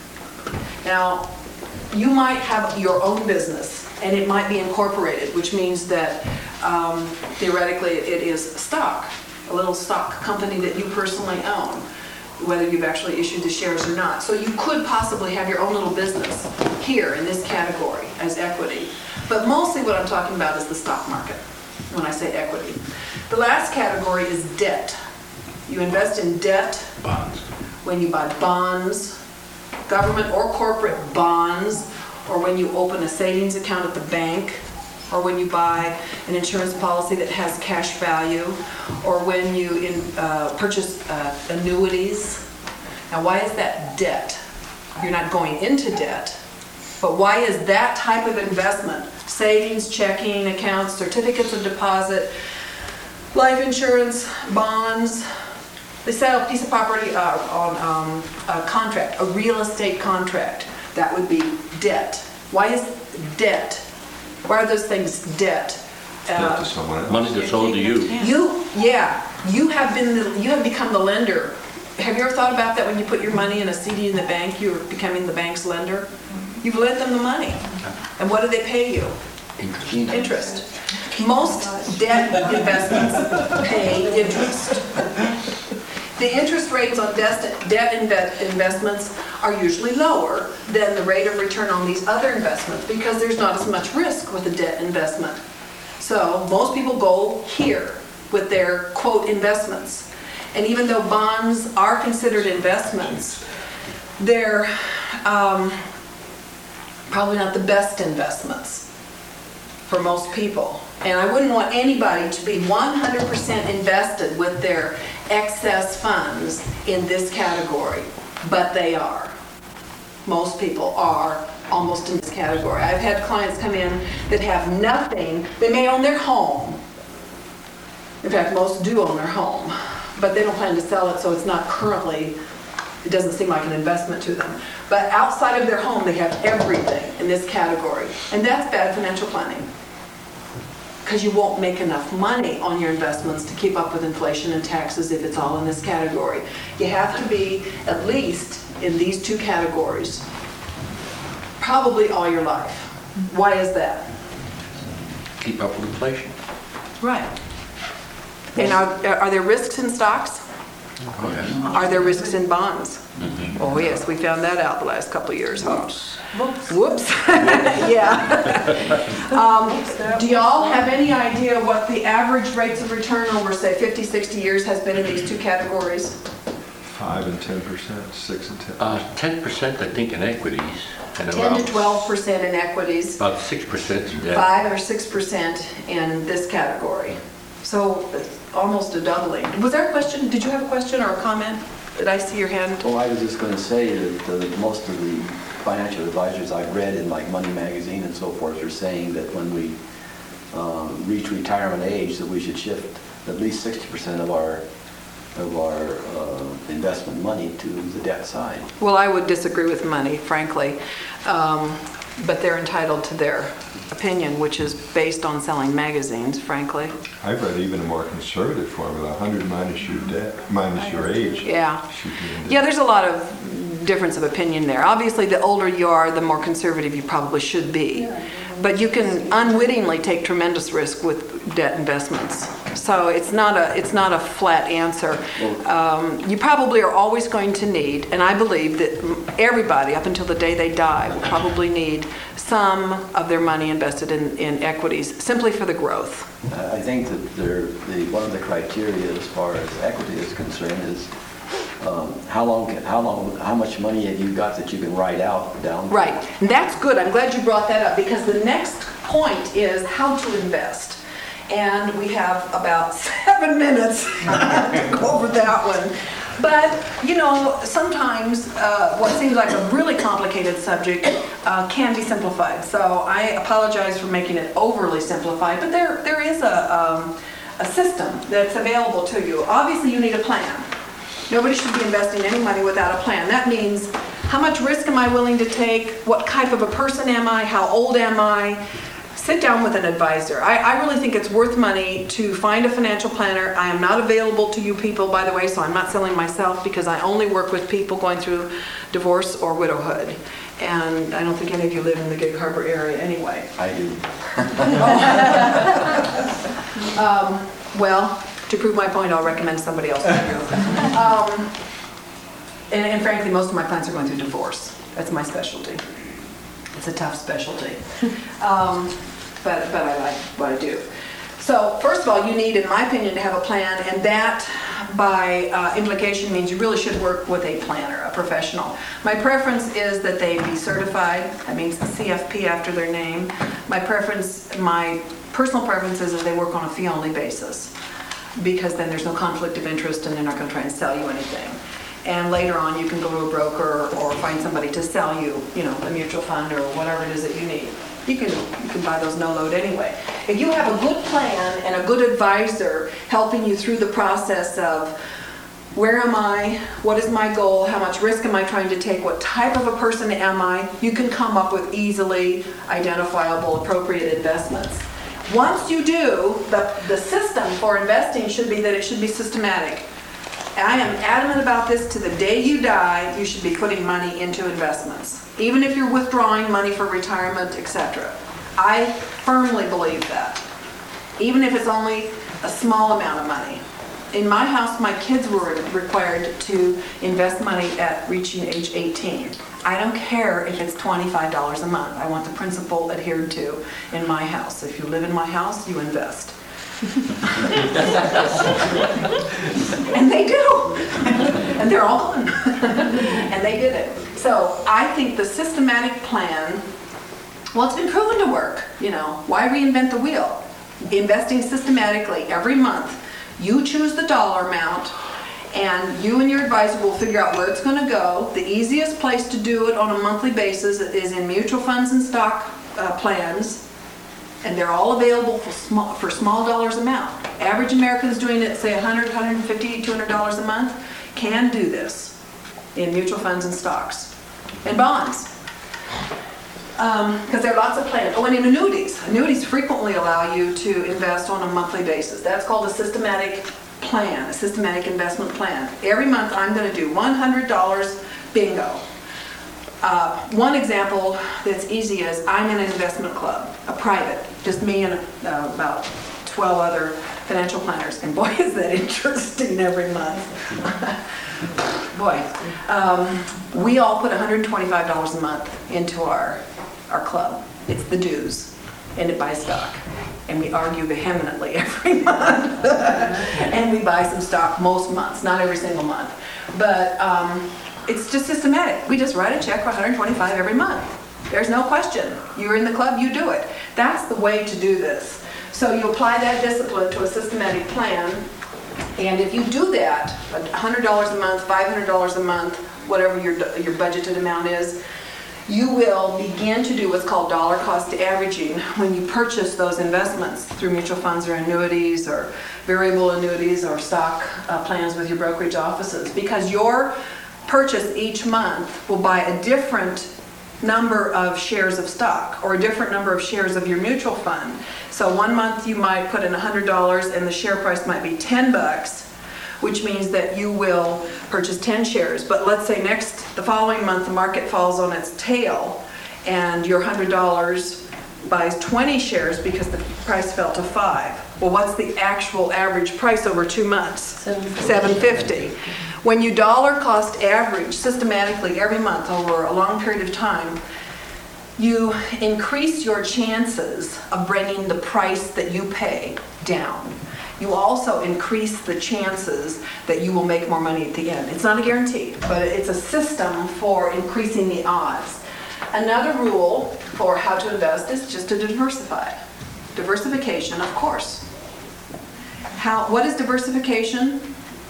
Now, you might have your own business, and it might be incorporated, which means that um, theoretically it is stock, a little stock company that you personally own, whether you've actually issued the shares or not. So you could possibly have your own little business here in this category as equity. But mostly what I'm talking about is the stock market when I say equity. The last category is debt. You invest in debt. Bonds. When you buy bonds, government or corporate bonds, or when you open a savings account at the bank, or when you buy an insurance policy that has cash value, or when you in, uh, purchase uh, annuities. Now, why is that debt? You're not going into debt, but why is that type of investment, savings, checking accounts, certificates of deposit, life insurance, bonds, they sell a piece of property uh, on um, a contract, a real estate contract. That would be debt. Why is debt? Why are those things debt? Not Uh, to someone else. Money that's owed to you. you, yeah, you have been, the, you have become the lender. Have you ever thought about that when you put your money in a C D in the bank, you're becoming the bank's lender? You've lent them the money. And what do they pay you? Interest. Most debt investments pay interest. The interest rates on debt debt inve- investments are usually lower than the rate of return on these other investments, because there's not as much risk with a debt investment. So most people go here with their quote investments. And even though bonds are considered investments, they're um, probably not the best investments for most people. And I wouldn't want anybody to be one hundred percent invested with their excess funds in this category, but they are. Most people are almost in this category. I've had clients come in that have nothing. They may own their home. In fact, most do own their home, but they don't plan to sell it, so it's not currently, it doesn't seem like an investment to them. But outside of their home, they have everything in this category. And that's bad financial planning, because you won't make enough money on your investments to keep up with inflation and taxes if it's all in this category. You have to be at least in these two categories probably all your life. Why is that? Keep up with inflation. Right. And are, are there risks in stocks? Oh, yeah. Are there risks in bonds? Mhm. Oh, yes, we found that out the last couple of years, huh? Whoops. Whoops. Yeah. um, do y'all have any idea what the average rates of return over, say, fifty, sixty years has been in these two categories? Five and ten percent, six and ten. Uh, ten percent, I think, in equities. And ten about, to twelve percent in equities, About six percent in debt. five or six percent in this category. So it's almost a doubling. Was there a question? Did you have a question or a comment? Did I see your hand? Well, I was just going to say that uh, most of the financial advisors I've read in like Money Magazine and so forth are saying that when we uh, reach retirement age that we should shift at least sixty percent of our of our uh, investment money to the debt side. Well, I would disagree with money, frankly, um, but they're entitled to their opinion, which is based on selling magazines, frankly. I've read even a more conservative formula, one hundred minus your debt, minus your age. Yeah. Should be in debt. Yeah, there's a lot of difference of opinion there. Obviously, the older you are, the more conservative you probably should be. But you can unwittingly take tremendous risk with debt investments. So it's not a it's not a flat answer. Um, you probably are always going to need, and I believe that everybody up until the day they die will probably need some of their money invested in, in equities simply for the growth. Uh, I think that there, the, one of the criteria as far as equity is concerned is um, how long, can- how long, how much money have you got that you can write out down? Right, and that's good. I'm glad you brought that up, because the next point is how to invest. And we have about seven minutes to go over that one. But, you know, sometimes uh, what seems like a really complicated subject uh, can be simplified. So I apologize for making it overly simplified, but there there is a, um, a system that's available to you. Obviously, you need a plan. Nobody should be investing any money without a plan. That means, how much risk am I willing to take? What type of a person am I? How old am I? Sit down with an advisor. I, I really think it's worth money to find a financial planner. I am not available to you people, by the way, so I'm not selling myself, because I only work with people going through divorce or widowhood. And I don't think any of you live in the Gig Harbor area anyway. I do. um, well, to prove my point, I'll recommend somebody else to you. Um, and, and frankly, most of my clients are going through divorce. That's my specialty. It's a tough specialty. Um, but, but I like what I do. So first of all, you need, in my opinion, to have a plan, and that by uh, implication means you really should work with a planner, a professional. My preference is that they be certified. That means C F P after their name. My preference, my personal preference is that they work on a fee-only basis, because then there's no conflict of interest and they're not going to try and sell you anything. And later on, you can go to a broker or find somebody to sell you, you know, a mutual fund or whatever it is that you need. You can you can buy those no load anyway. If you have a good plan and a good advisor helping you through the process of where am I, what is my goal, how much risk am I trying to take, what type of a person am I, you can come up with easily identifiable appropriate investments. Once you do, the, the system for investing should be that it should be systematic. I am adamant about this to the day you die. You should be putting money into investments, even if you're withdrawing money for retirement, et cetera. I firmly believe that, even if it's only a small amount of money. In my house, my kids were required to invest money at reaching age eighteen. I don't care if it's twenty-five dollars a month. I want the principle adhered to in my house. If you live in my house, you invest. And they do. And they're all gone. And they did it. So I think the systematic plan, well, it's been proven to work. You know, why reinvent the wheel? Investing systematically every month. You choose the dollar amount, And you and your advisor will figure out where it's going to go. The easiest place to do it on a monthly basis is in mutual funds and stock uh, plans. And they're all available for small, for small dollars amount. Average Americans doing it, say one hundred, one fifty, two hundred dollars a month, can do this in mutual funds and stocks and bonds. Because um, there are lots of plans. Oh, and in annuities. Annuities frequently allow you to invest on a monthly basis. That's called a systematic plan, a systematic investment plan. Every month I'm going to do one hundred dollars bingo. Uh, one example that's easy is I'm in an investment club, a private, just me and uh, about twelve other financial planners. And boy, is that interesting every month. Boy, um, we all put one hundred twenty-five dollars a month into our, our club. It's the dues, and it buys stock. And we argue vehemently every month. And we buy some stock most months, not every single month. But um, it's just systematic. We just write a check for one hundred twenty-five dollars every month. There's no question. You're in the club, you do it. That's the way to do this. So you apply that discipline to a systematic plan. And if you do that, one hundred dollars a month, five hundred dollars a month, whatever your, your budgeted amount is, you will begin to do what's called dollar cost averaging when you purchase those investments through mutual funds or annuities or variable annuities or stock uh, plans with your brokerage offices. Because your purchase each month will buy a different number of shares of stock or a different number of shares of your mutual fund. So one month you might put in one hundred dollars and the share price might be ten bucks, which means that you will purchase ten shares. But let's say next, the following month, the market falls on its tail and your one hundred dollars buys twenty shares because the price fell to five. Well, what's the actual average price over two months? seven fifty. When you dollar cost average systematically every month over a long period of time, you increase your chances of bringing the price that you pay down. You also increase the chances that you will make more money at the end. It's not a guarantee, but it's a system for increasing the odds. Another rule for how to invest is just to diversify. Diversification, of course. How, what is diversification?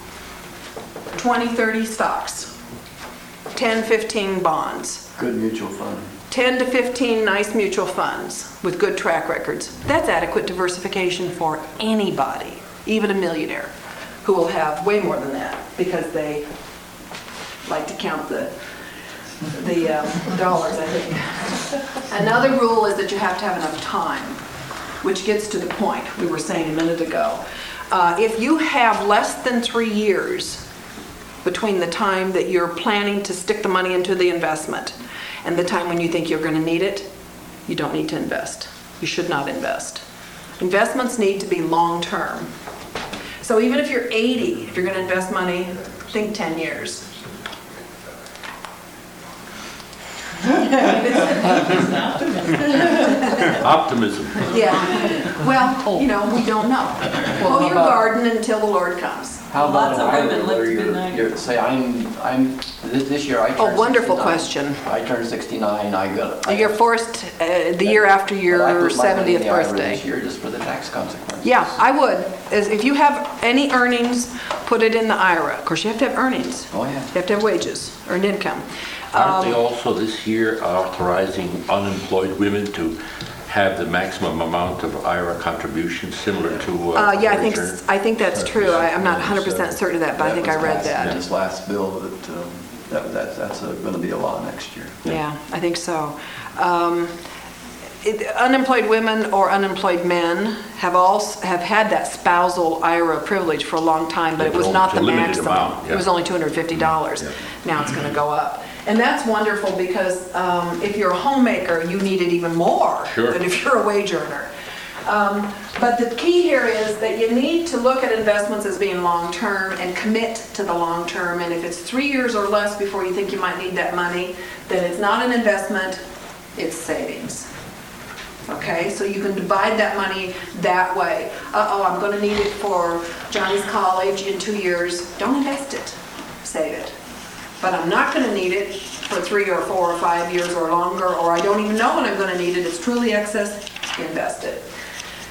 twenty, thirty stocks, ten, fifteen bonds. Good mutual fund. ten to fifteen nice mutual funds with good track records. That's adequate diversification for anybody, even a millionaire, who will have way more than that because they like to count the the um, dollars, I think. Another rule is that you have to have enough time, which gets to the point we were saying a minute ago. Uh, if you have less than three years between the time that you're planning to stick the money into the investment and the time when you think you're going to need it, you don't need to invest. You should not invest. Investments need to be long-term. So even if you're eighty, if you're going to invest money, think ten years. Optimism. Yeah. Well, you know, we don't know. Mow your garden until the Lord comes. How about Lots an of women IRA live where to be you're, ninety. you're, say I'm, I'm, this, this year I turned Oh, wonderful sixty-nine. question. I turned sixty-nine, I got. I- You're forced uh, the year after But I your put my money in seventieth the I R A birthday. This year just for the tax consequences. Yeah, I would. As- If you have any earnings, put it in the I R A. Of course, you have to have earnings. Oh, yeah. You have to have wages, earned income. Aren't they Um, also this year authorizing unemployed women to have the maximum amount of I R A contributions similar to? Uh, yeah, I think, return? s- I think that's true. I- I'm not one hundred percent certain of that, but I think I was read last- that. This last bill that, um, that, that- that's going to be a law next year. Yeah, I think so. Um, it- Unemployed women or unemployed men have all, s- have had that spousal I R A privilege for a long time, but it was It's not the a limited maximum. amount, yeah. It was only two hundred fifty dollars. Yeah. Now it's going to go up. And that's wonderful because um, if you're a homemaker, you need it even more Sure. than if you're a wage earner. Um, But the key here is that you need to look at investments as being long-term and commit to the long-term. And if it's three years or less before you think you might need that money, then it's not an investment, it's savings. Okay, so you can divide that money that way. Uh-oh, I'm going to need it for Johnny's college in two years. Don't invest it, save it. But I'm not going to need it for three or four or five years or longer, or I don't even know when I'm going to need it. It's truly excess, invest it.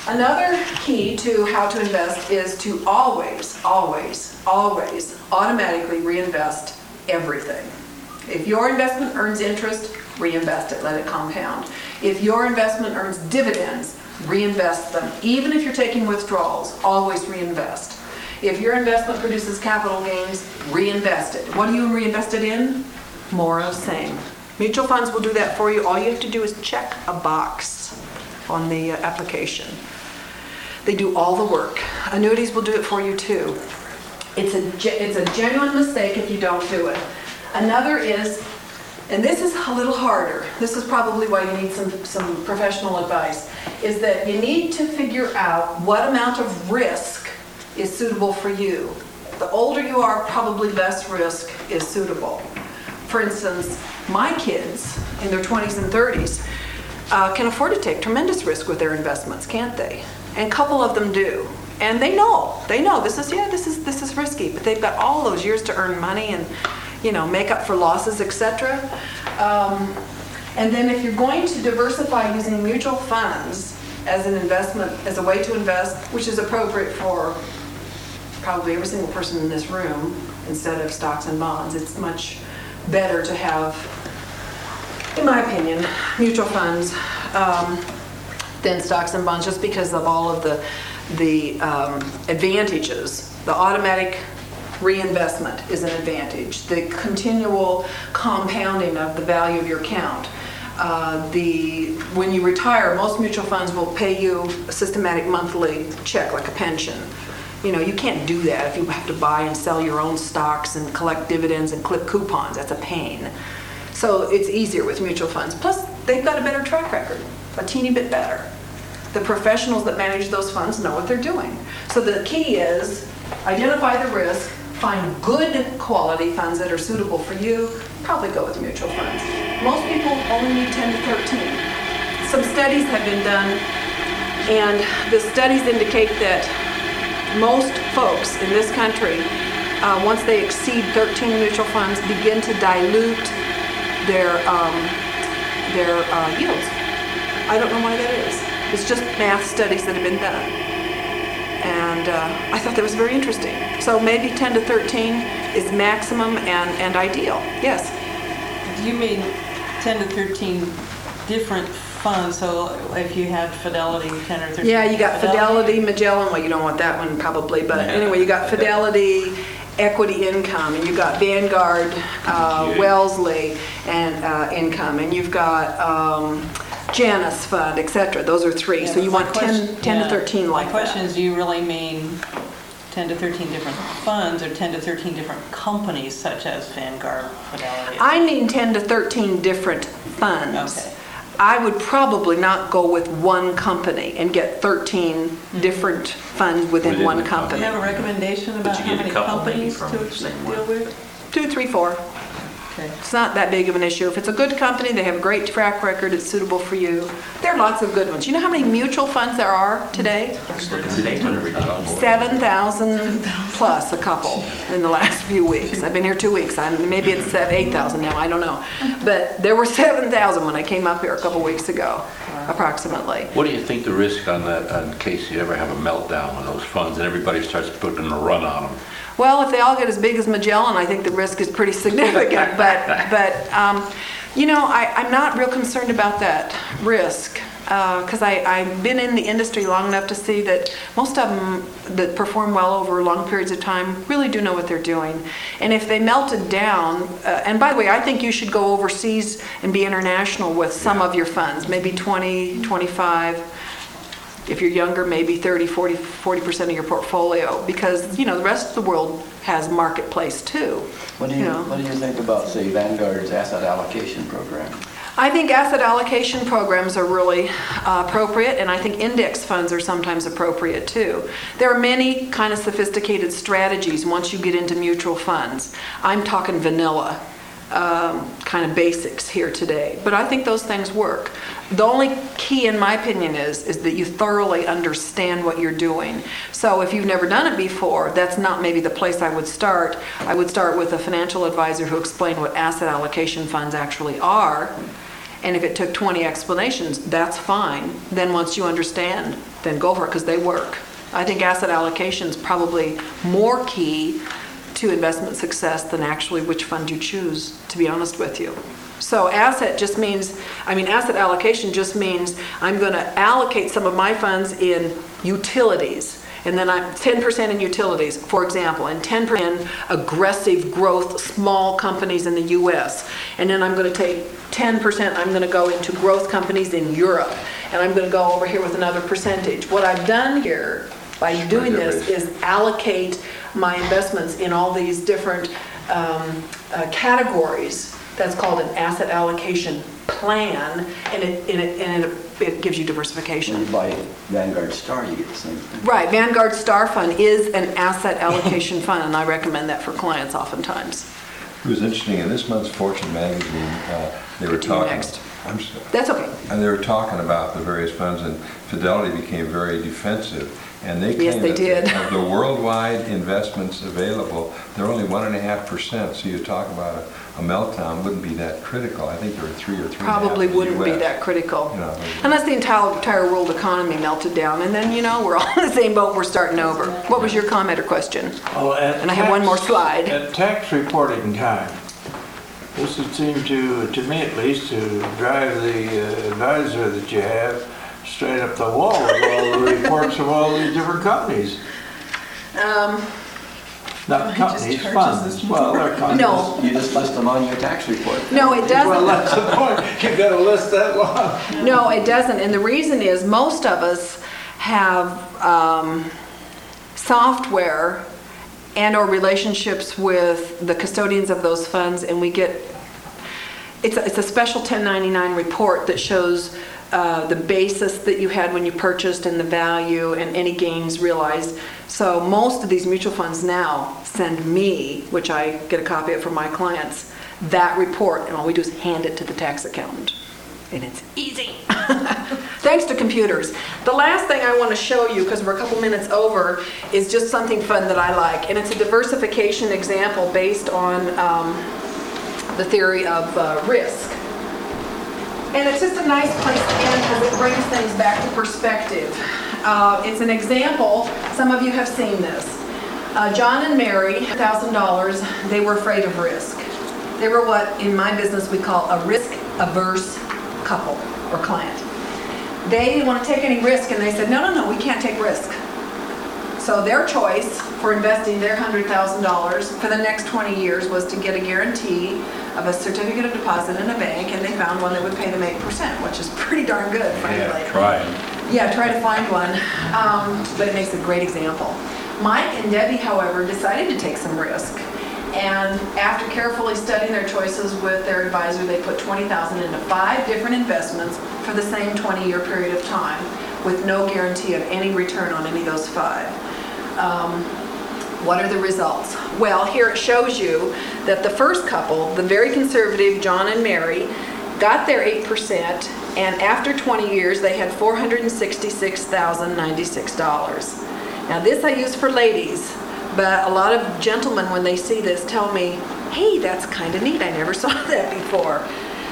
Another key to how to invest is to always, always, always automatically reinvest everything. If your investment earns interest, reinvest it, let it compound. If your investment earns dividends, reinvest them. Even if you're taking withdrawals, always reinvest. If your investment produces capital gains, reinvest it. What do you reinvest it in? More of the same. Mutual funds will do that for you. All you have to do is check a box on the uh, application. They do all the work. Annuities will do it for you too. It's a, ge- it's a genuine mistake if you don't do it. Another is, and this is a little harder, this is probably why you need some, some professional advice, is that you need to figure out what amount of risk is suitable for you. The older you are, probably less risk is suitable. For instance, my kids in their twenties and thirties uh, can afford to take tremendous risk with their investments, can't they? And a couple of them do. And they know, they know this is, yeah, this is this is risky, but they've got all those years to earn money and, you know, make up for losses, et cetera. Um, and then if you're going to diversify using mutual funds as an investment, as a way to invest, which is appropriate for probably every single person in this room, instead of stocks and bonds, it's much better to have, in my opinion, mutual funds um, than stocks and bonds, just because of all of the the um, advantages. The automatic reinvestment is an advantage. The continual compounding of the value of your account. Uh, the when you retire, most mutual funds will pay you a systematic monthly check, like a pension. You know, you can't do that if you have to buy and sell your own stocks and collect dividends and clip coupons. That's a pain. So it's easier with mutual funds. Plus, they've got a better track record, a teeny bit better. The professionals that manage those funds know what they're doing. So the key is identify the risk, find good quality funds that are suitable for you, probably go with mutual funds. Most people only need ten to thirteen. Some studies have been done, and the studies indicate that most folks in this country, uh, once they exceed thirteen mutual funds, begin to dilute their, um, their uh, yields. I don't know why that is. It's just math studies that have been done. And uh, I thought that was very interesting. So maybe ten to thirteen is maximum and, and ideal. Yes? You mean ten to thirteen different funds, so if you had Fidelity, ten or thirteen. Yeah, you got Fidelity, Magellan, well, you don't want that one probably, but Yeah. anyway, you got Fidelity, Equity Income, and you've got Vanguard, uh, Wellesley, and uh, Income, and you've got um, Janus Fund, et cetera. Those are three. Yeah, So you my want ten, question- ten to yeah. thirteen like My that. question is, do you really mean ten to thirteen different funds or ten to thirteen different companies such as Vanguard, Fidelity? I mean ten to thirteen different funds. Okay. I would probably not go with one company and get thirteen different funds within Within one the Do company. you have a recommendation about you how get a many couple maybe companies from to the same deal one. with? Two, three, four. Okay. It's not that big of an issue. If it's a good company, they have a great track record, it's suitable for you. There are lots of good ones. You know how many mutual funds there are today? seven thousand plus a couple in the last few weeks. I've been here two weeks. I'm, maybe it's eight thousand now, I don't know. But there were seven thousand when I came up here a couple weeks ago, approximately. What do you think the risk on that, in case you ever have a meltdown with those funds and everybody starts putting a run on them? Well, if they all get as big as Magellan, I think the risk is pretty significant. But, but um, you know, I, I'm not real concerned about that risk because I I've been in the industry long enough to see that most of them that perform well over long periods of time really do know what they're doing. And if they melted down, uh, and by the way, I think you should go overseas and be international with some of your funds, maybe twenty, twenty-five. If you're younger, maybe thirty, forty, forty percent of your portfolio, because, you know, the rest of the world has marketplace too. What do you, know. what do you think about, say, Vanguard's asset allocation program? I think asset allocation programs are really uh, appropriate, and I think index funds are sometimes appropriate too. There are many kind of sophisticated strategies once you get into mutual funds. I'm talking vanilla. Um, kind of basics here today, but I think those things work. The only key, in my opinion, is is that you thoroughly understand what you're doing. So if you've never done it before, that's not maybe the place I would start. I would start with a financial advisor who explained what asset allocation funds actually are, And if it took twenty explanations, that's fine. Then once you understand, then go for it, because they work. I think asset allocation is probably more key to investment success than actually which fund you choose, to be honest with you. So asset just means, I mean, asset allocation just means I'm going to allocate some of my funds in utilities. And then I'm ten percent in utilities, for example, and ten percent in aggressive growth, small companies in the U S. And then I'm going to take ten percent, I'm going to go into growth companies in Europe. And I'm going to go over here with another percentage. What I've done here by doing this is allocate my investments in all these different um, uh, categories. That's called an asset allocation plan, and it, and it, and it, it gives you diversification. When you buy Vanguard Star, you get the same thing. Right, Vanguard Star Fund is an asset allocation fund, and I recommend that for clients oftentimes. It was interesting, in this month's Fortune magazine, uh, they were To you talking... next. I'm sorry. That's okay. And they were talking about the various funds, and Fidelity became very defensive. And they Yes, claim they that did. of the worldwide investments available, they're only one and a half percent. So you talk about a, a meltdown wouldn't be that critical. I think there were three or three. Probably and a half in the wouldn't be U S. that critical. You know, Unless the entire, entire world economy melted down, and then, you know, we're all in the same boat, we're starting over. What was your comment or question? Well, at And I have one more tax- slide. At tax reporting time, this would seem to, to me at least, to drive the uh, advisor that you have straight up the wall with all the reports of all these different companies. Um, Not companies, funds. Well, they're companies. No. You just list them on your tax report. No, it doesn't. Well, that's the point. You've got a list that long. No, it doesn't. And the reason is most of us have um, software and or relationships with the custodians of those funds, and we get, it's a, it's a special ten ninety-nine report that shows uh, the basis that you had when you purchased and the value and any gains realized. So most of these mutual funds now send me, which I get a copy of for my clients, that report, and all we do is hand it to the tax accountant. And it's easy. Thanks to computers. The last thing I want to show you, because we're a couple minutes over, is just something fun that I like. And it's a diversification example based on um, the theory of uh, risk. And it's just a nice place to end because it brings things back to perspective. Uh, it's an example. Some of you have seen this. Uh, John and Mary, one thousand dollars, they were afraid of risk. They were what, in my business, we call a risk-averse couple or client. They didn't want to take any risk, and they said, no, no, no, we can't take risk. So their choice for investing their one hundred thousand dollars for the next twenty years was to get a guarantee of a certificate of deposit in a bank, and they found one that would pay them eight percent, which is pretty darn good, frankly. Yeah, try it. Yeah, try to find one, um, but it makes a great example. Mike and Debbie, however, decided to take some risk. And after carefully studying their choices with their advisor, they put twenty thousand dollars into five different investments for the same twenty-year period of time with no guarantee of any return on any of those five. Um, what are the results? Well, here it shows you that the first couple, the very conservative John and Mary, got their eight percent, and after twenty years, they had four hundred sixty-six thousand ninety-six dollars. Now this I use for ladies, but a lot of gentlemen, when they see this, tell me, hey, that's kind of neat. I never saw that before.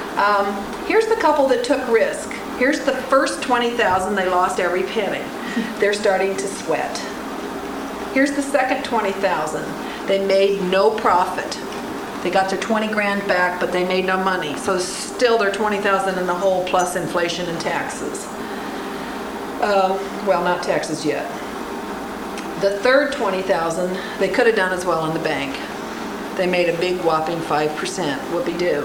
Um, here's the couple that took risk. Here's the first twenty thousand dollars, they lost every penny. They're starting to sweat. Here's the second twenty thousand dollars. They made no profit. They got their twenty grand back, but they made no money. So still they're twenty thousand dollars in the hole plus inflation and taxes. Um, well, not taxes yet. The third twenty thousand dollars, they could have done as well in the bank. They made a big whopping five percent, whoopee-doo.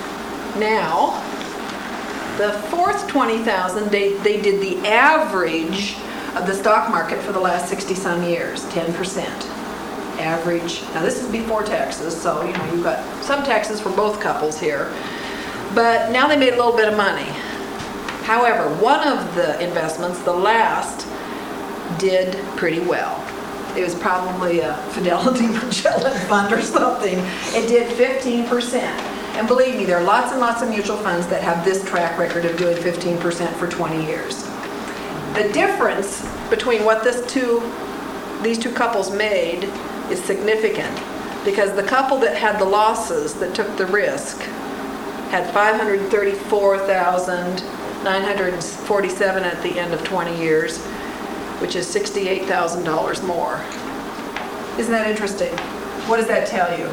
Now, the fourth twenty thousand dollars, they, they did the average of the stock market for the last sixty some years, ten percent. Average. Now this is before taxes, so you know you've got some taxes for both couples here. But now they made a little bit of money. However, one of the investments, the last, did pretty well. It was probably a Fidelity Magellan fund or something. It did fifteen percent. And believe me, there are lots and lots of mutual funds that have this track record of doing fifteen percent for twenty years. The difference between what this two, these two couples made is significant, because the couple that had the losses, that took the risk, had five hundred thirty-four thousand nine hundred forty-seven at the end of twenty years, which is sixty-eight thousand dollars more. Isn't that interesting? What does that tell you?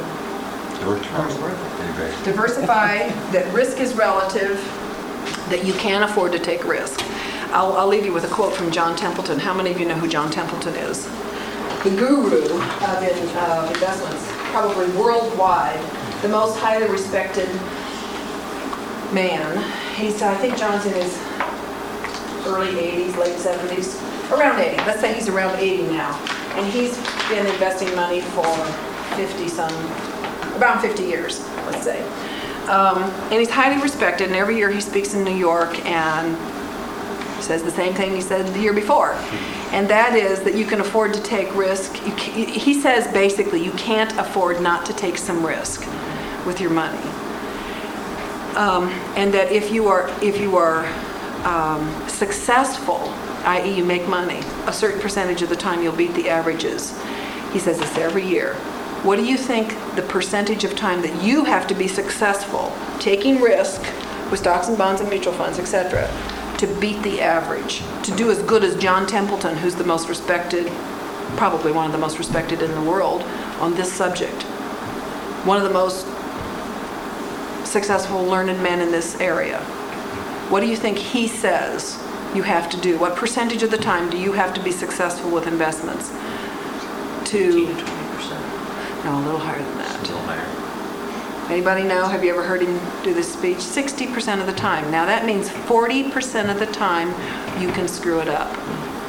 Diversify, that risk is relative, that you can afford to take risk. I'll, I'll leave you with a quote from John Templeton. How many of you know who John Templeton is? The guru of in, uh, investments, probably worldwide, the most highly respected man. He's, I think John's in his early eighties, late seventies, around eighty. Let's say he's around eighty now. And he's been investing money for fifty some, around fifty years, let's say. Um, and he's highly respected, and every year he speaks in New York and says the same thing he said the year before. And that is that you can afford to take risk. You ca- he says basically you can't afford not to take some risk with your money. Um, and that if you are, if you are um, successful, that is you make money, a certain percentage of the time you'll beat the averages. He says this every year. What do you think the percentage of time that you have to be successful, taking risk with stocks and bonds and mutual funds, et cetera, to beat the average, to do as good as John Templeton, who's the most respected, probably one of the most respected in the world on this subject, one of the most successful, learned men in this area? What do you think he says you have to do? What percentage of the time do you have to be successful with investments? To No, a little higher than that. A little higher. Anybody know? Have you ever heard him do this speech? sixty percent of the time. Now that means forty percent of the time you can screw it up.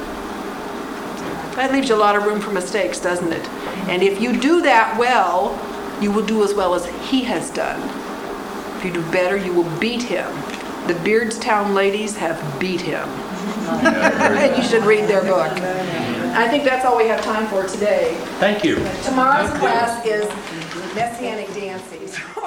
That leaves you a lot of room for mistakes, doesn't it? And if you do that well, you will do as well as he has done. If you do better, you will beat him. The Beardstown ladies have beat him. And you should read their book. I think that's all we have time for today. Thank you. Tomorrow's class is Messianic dances.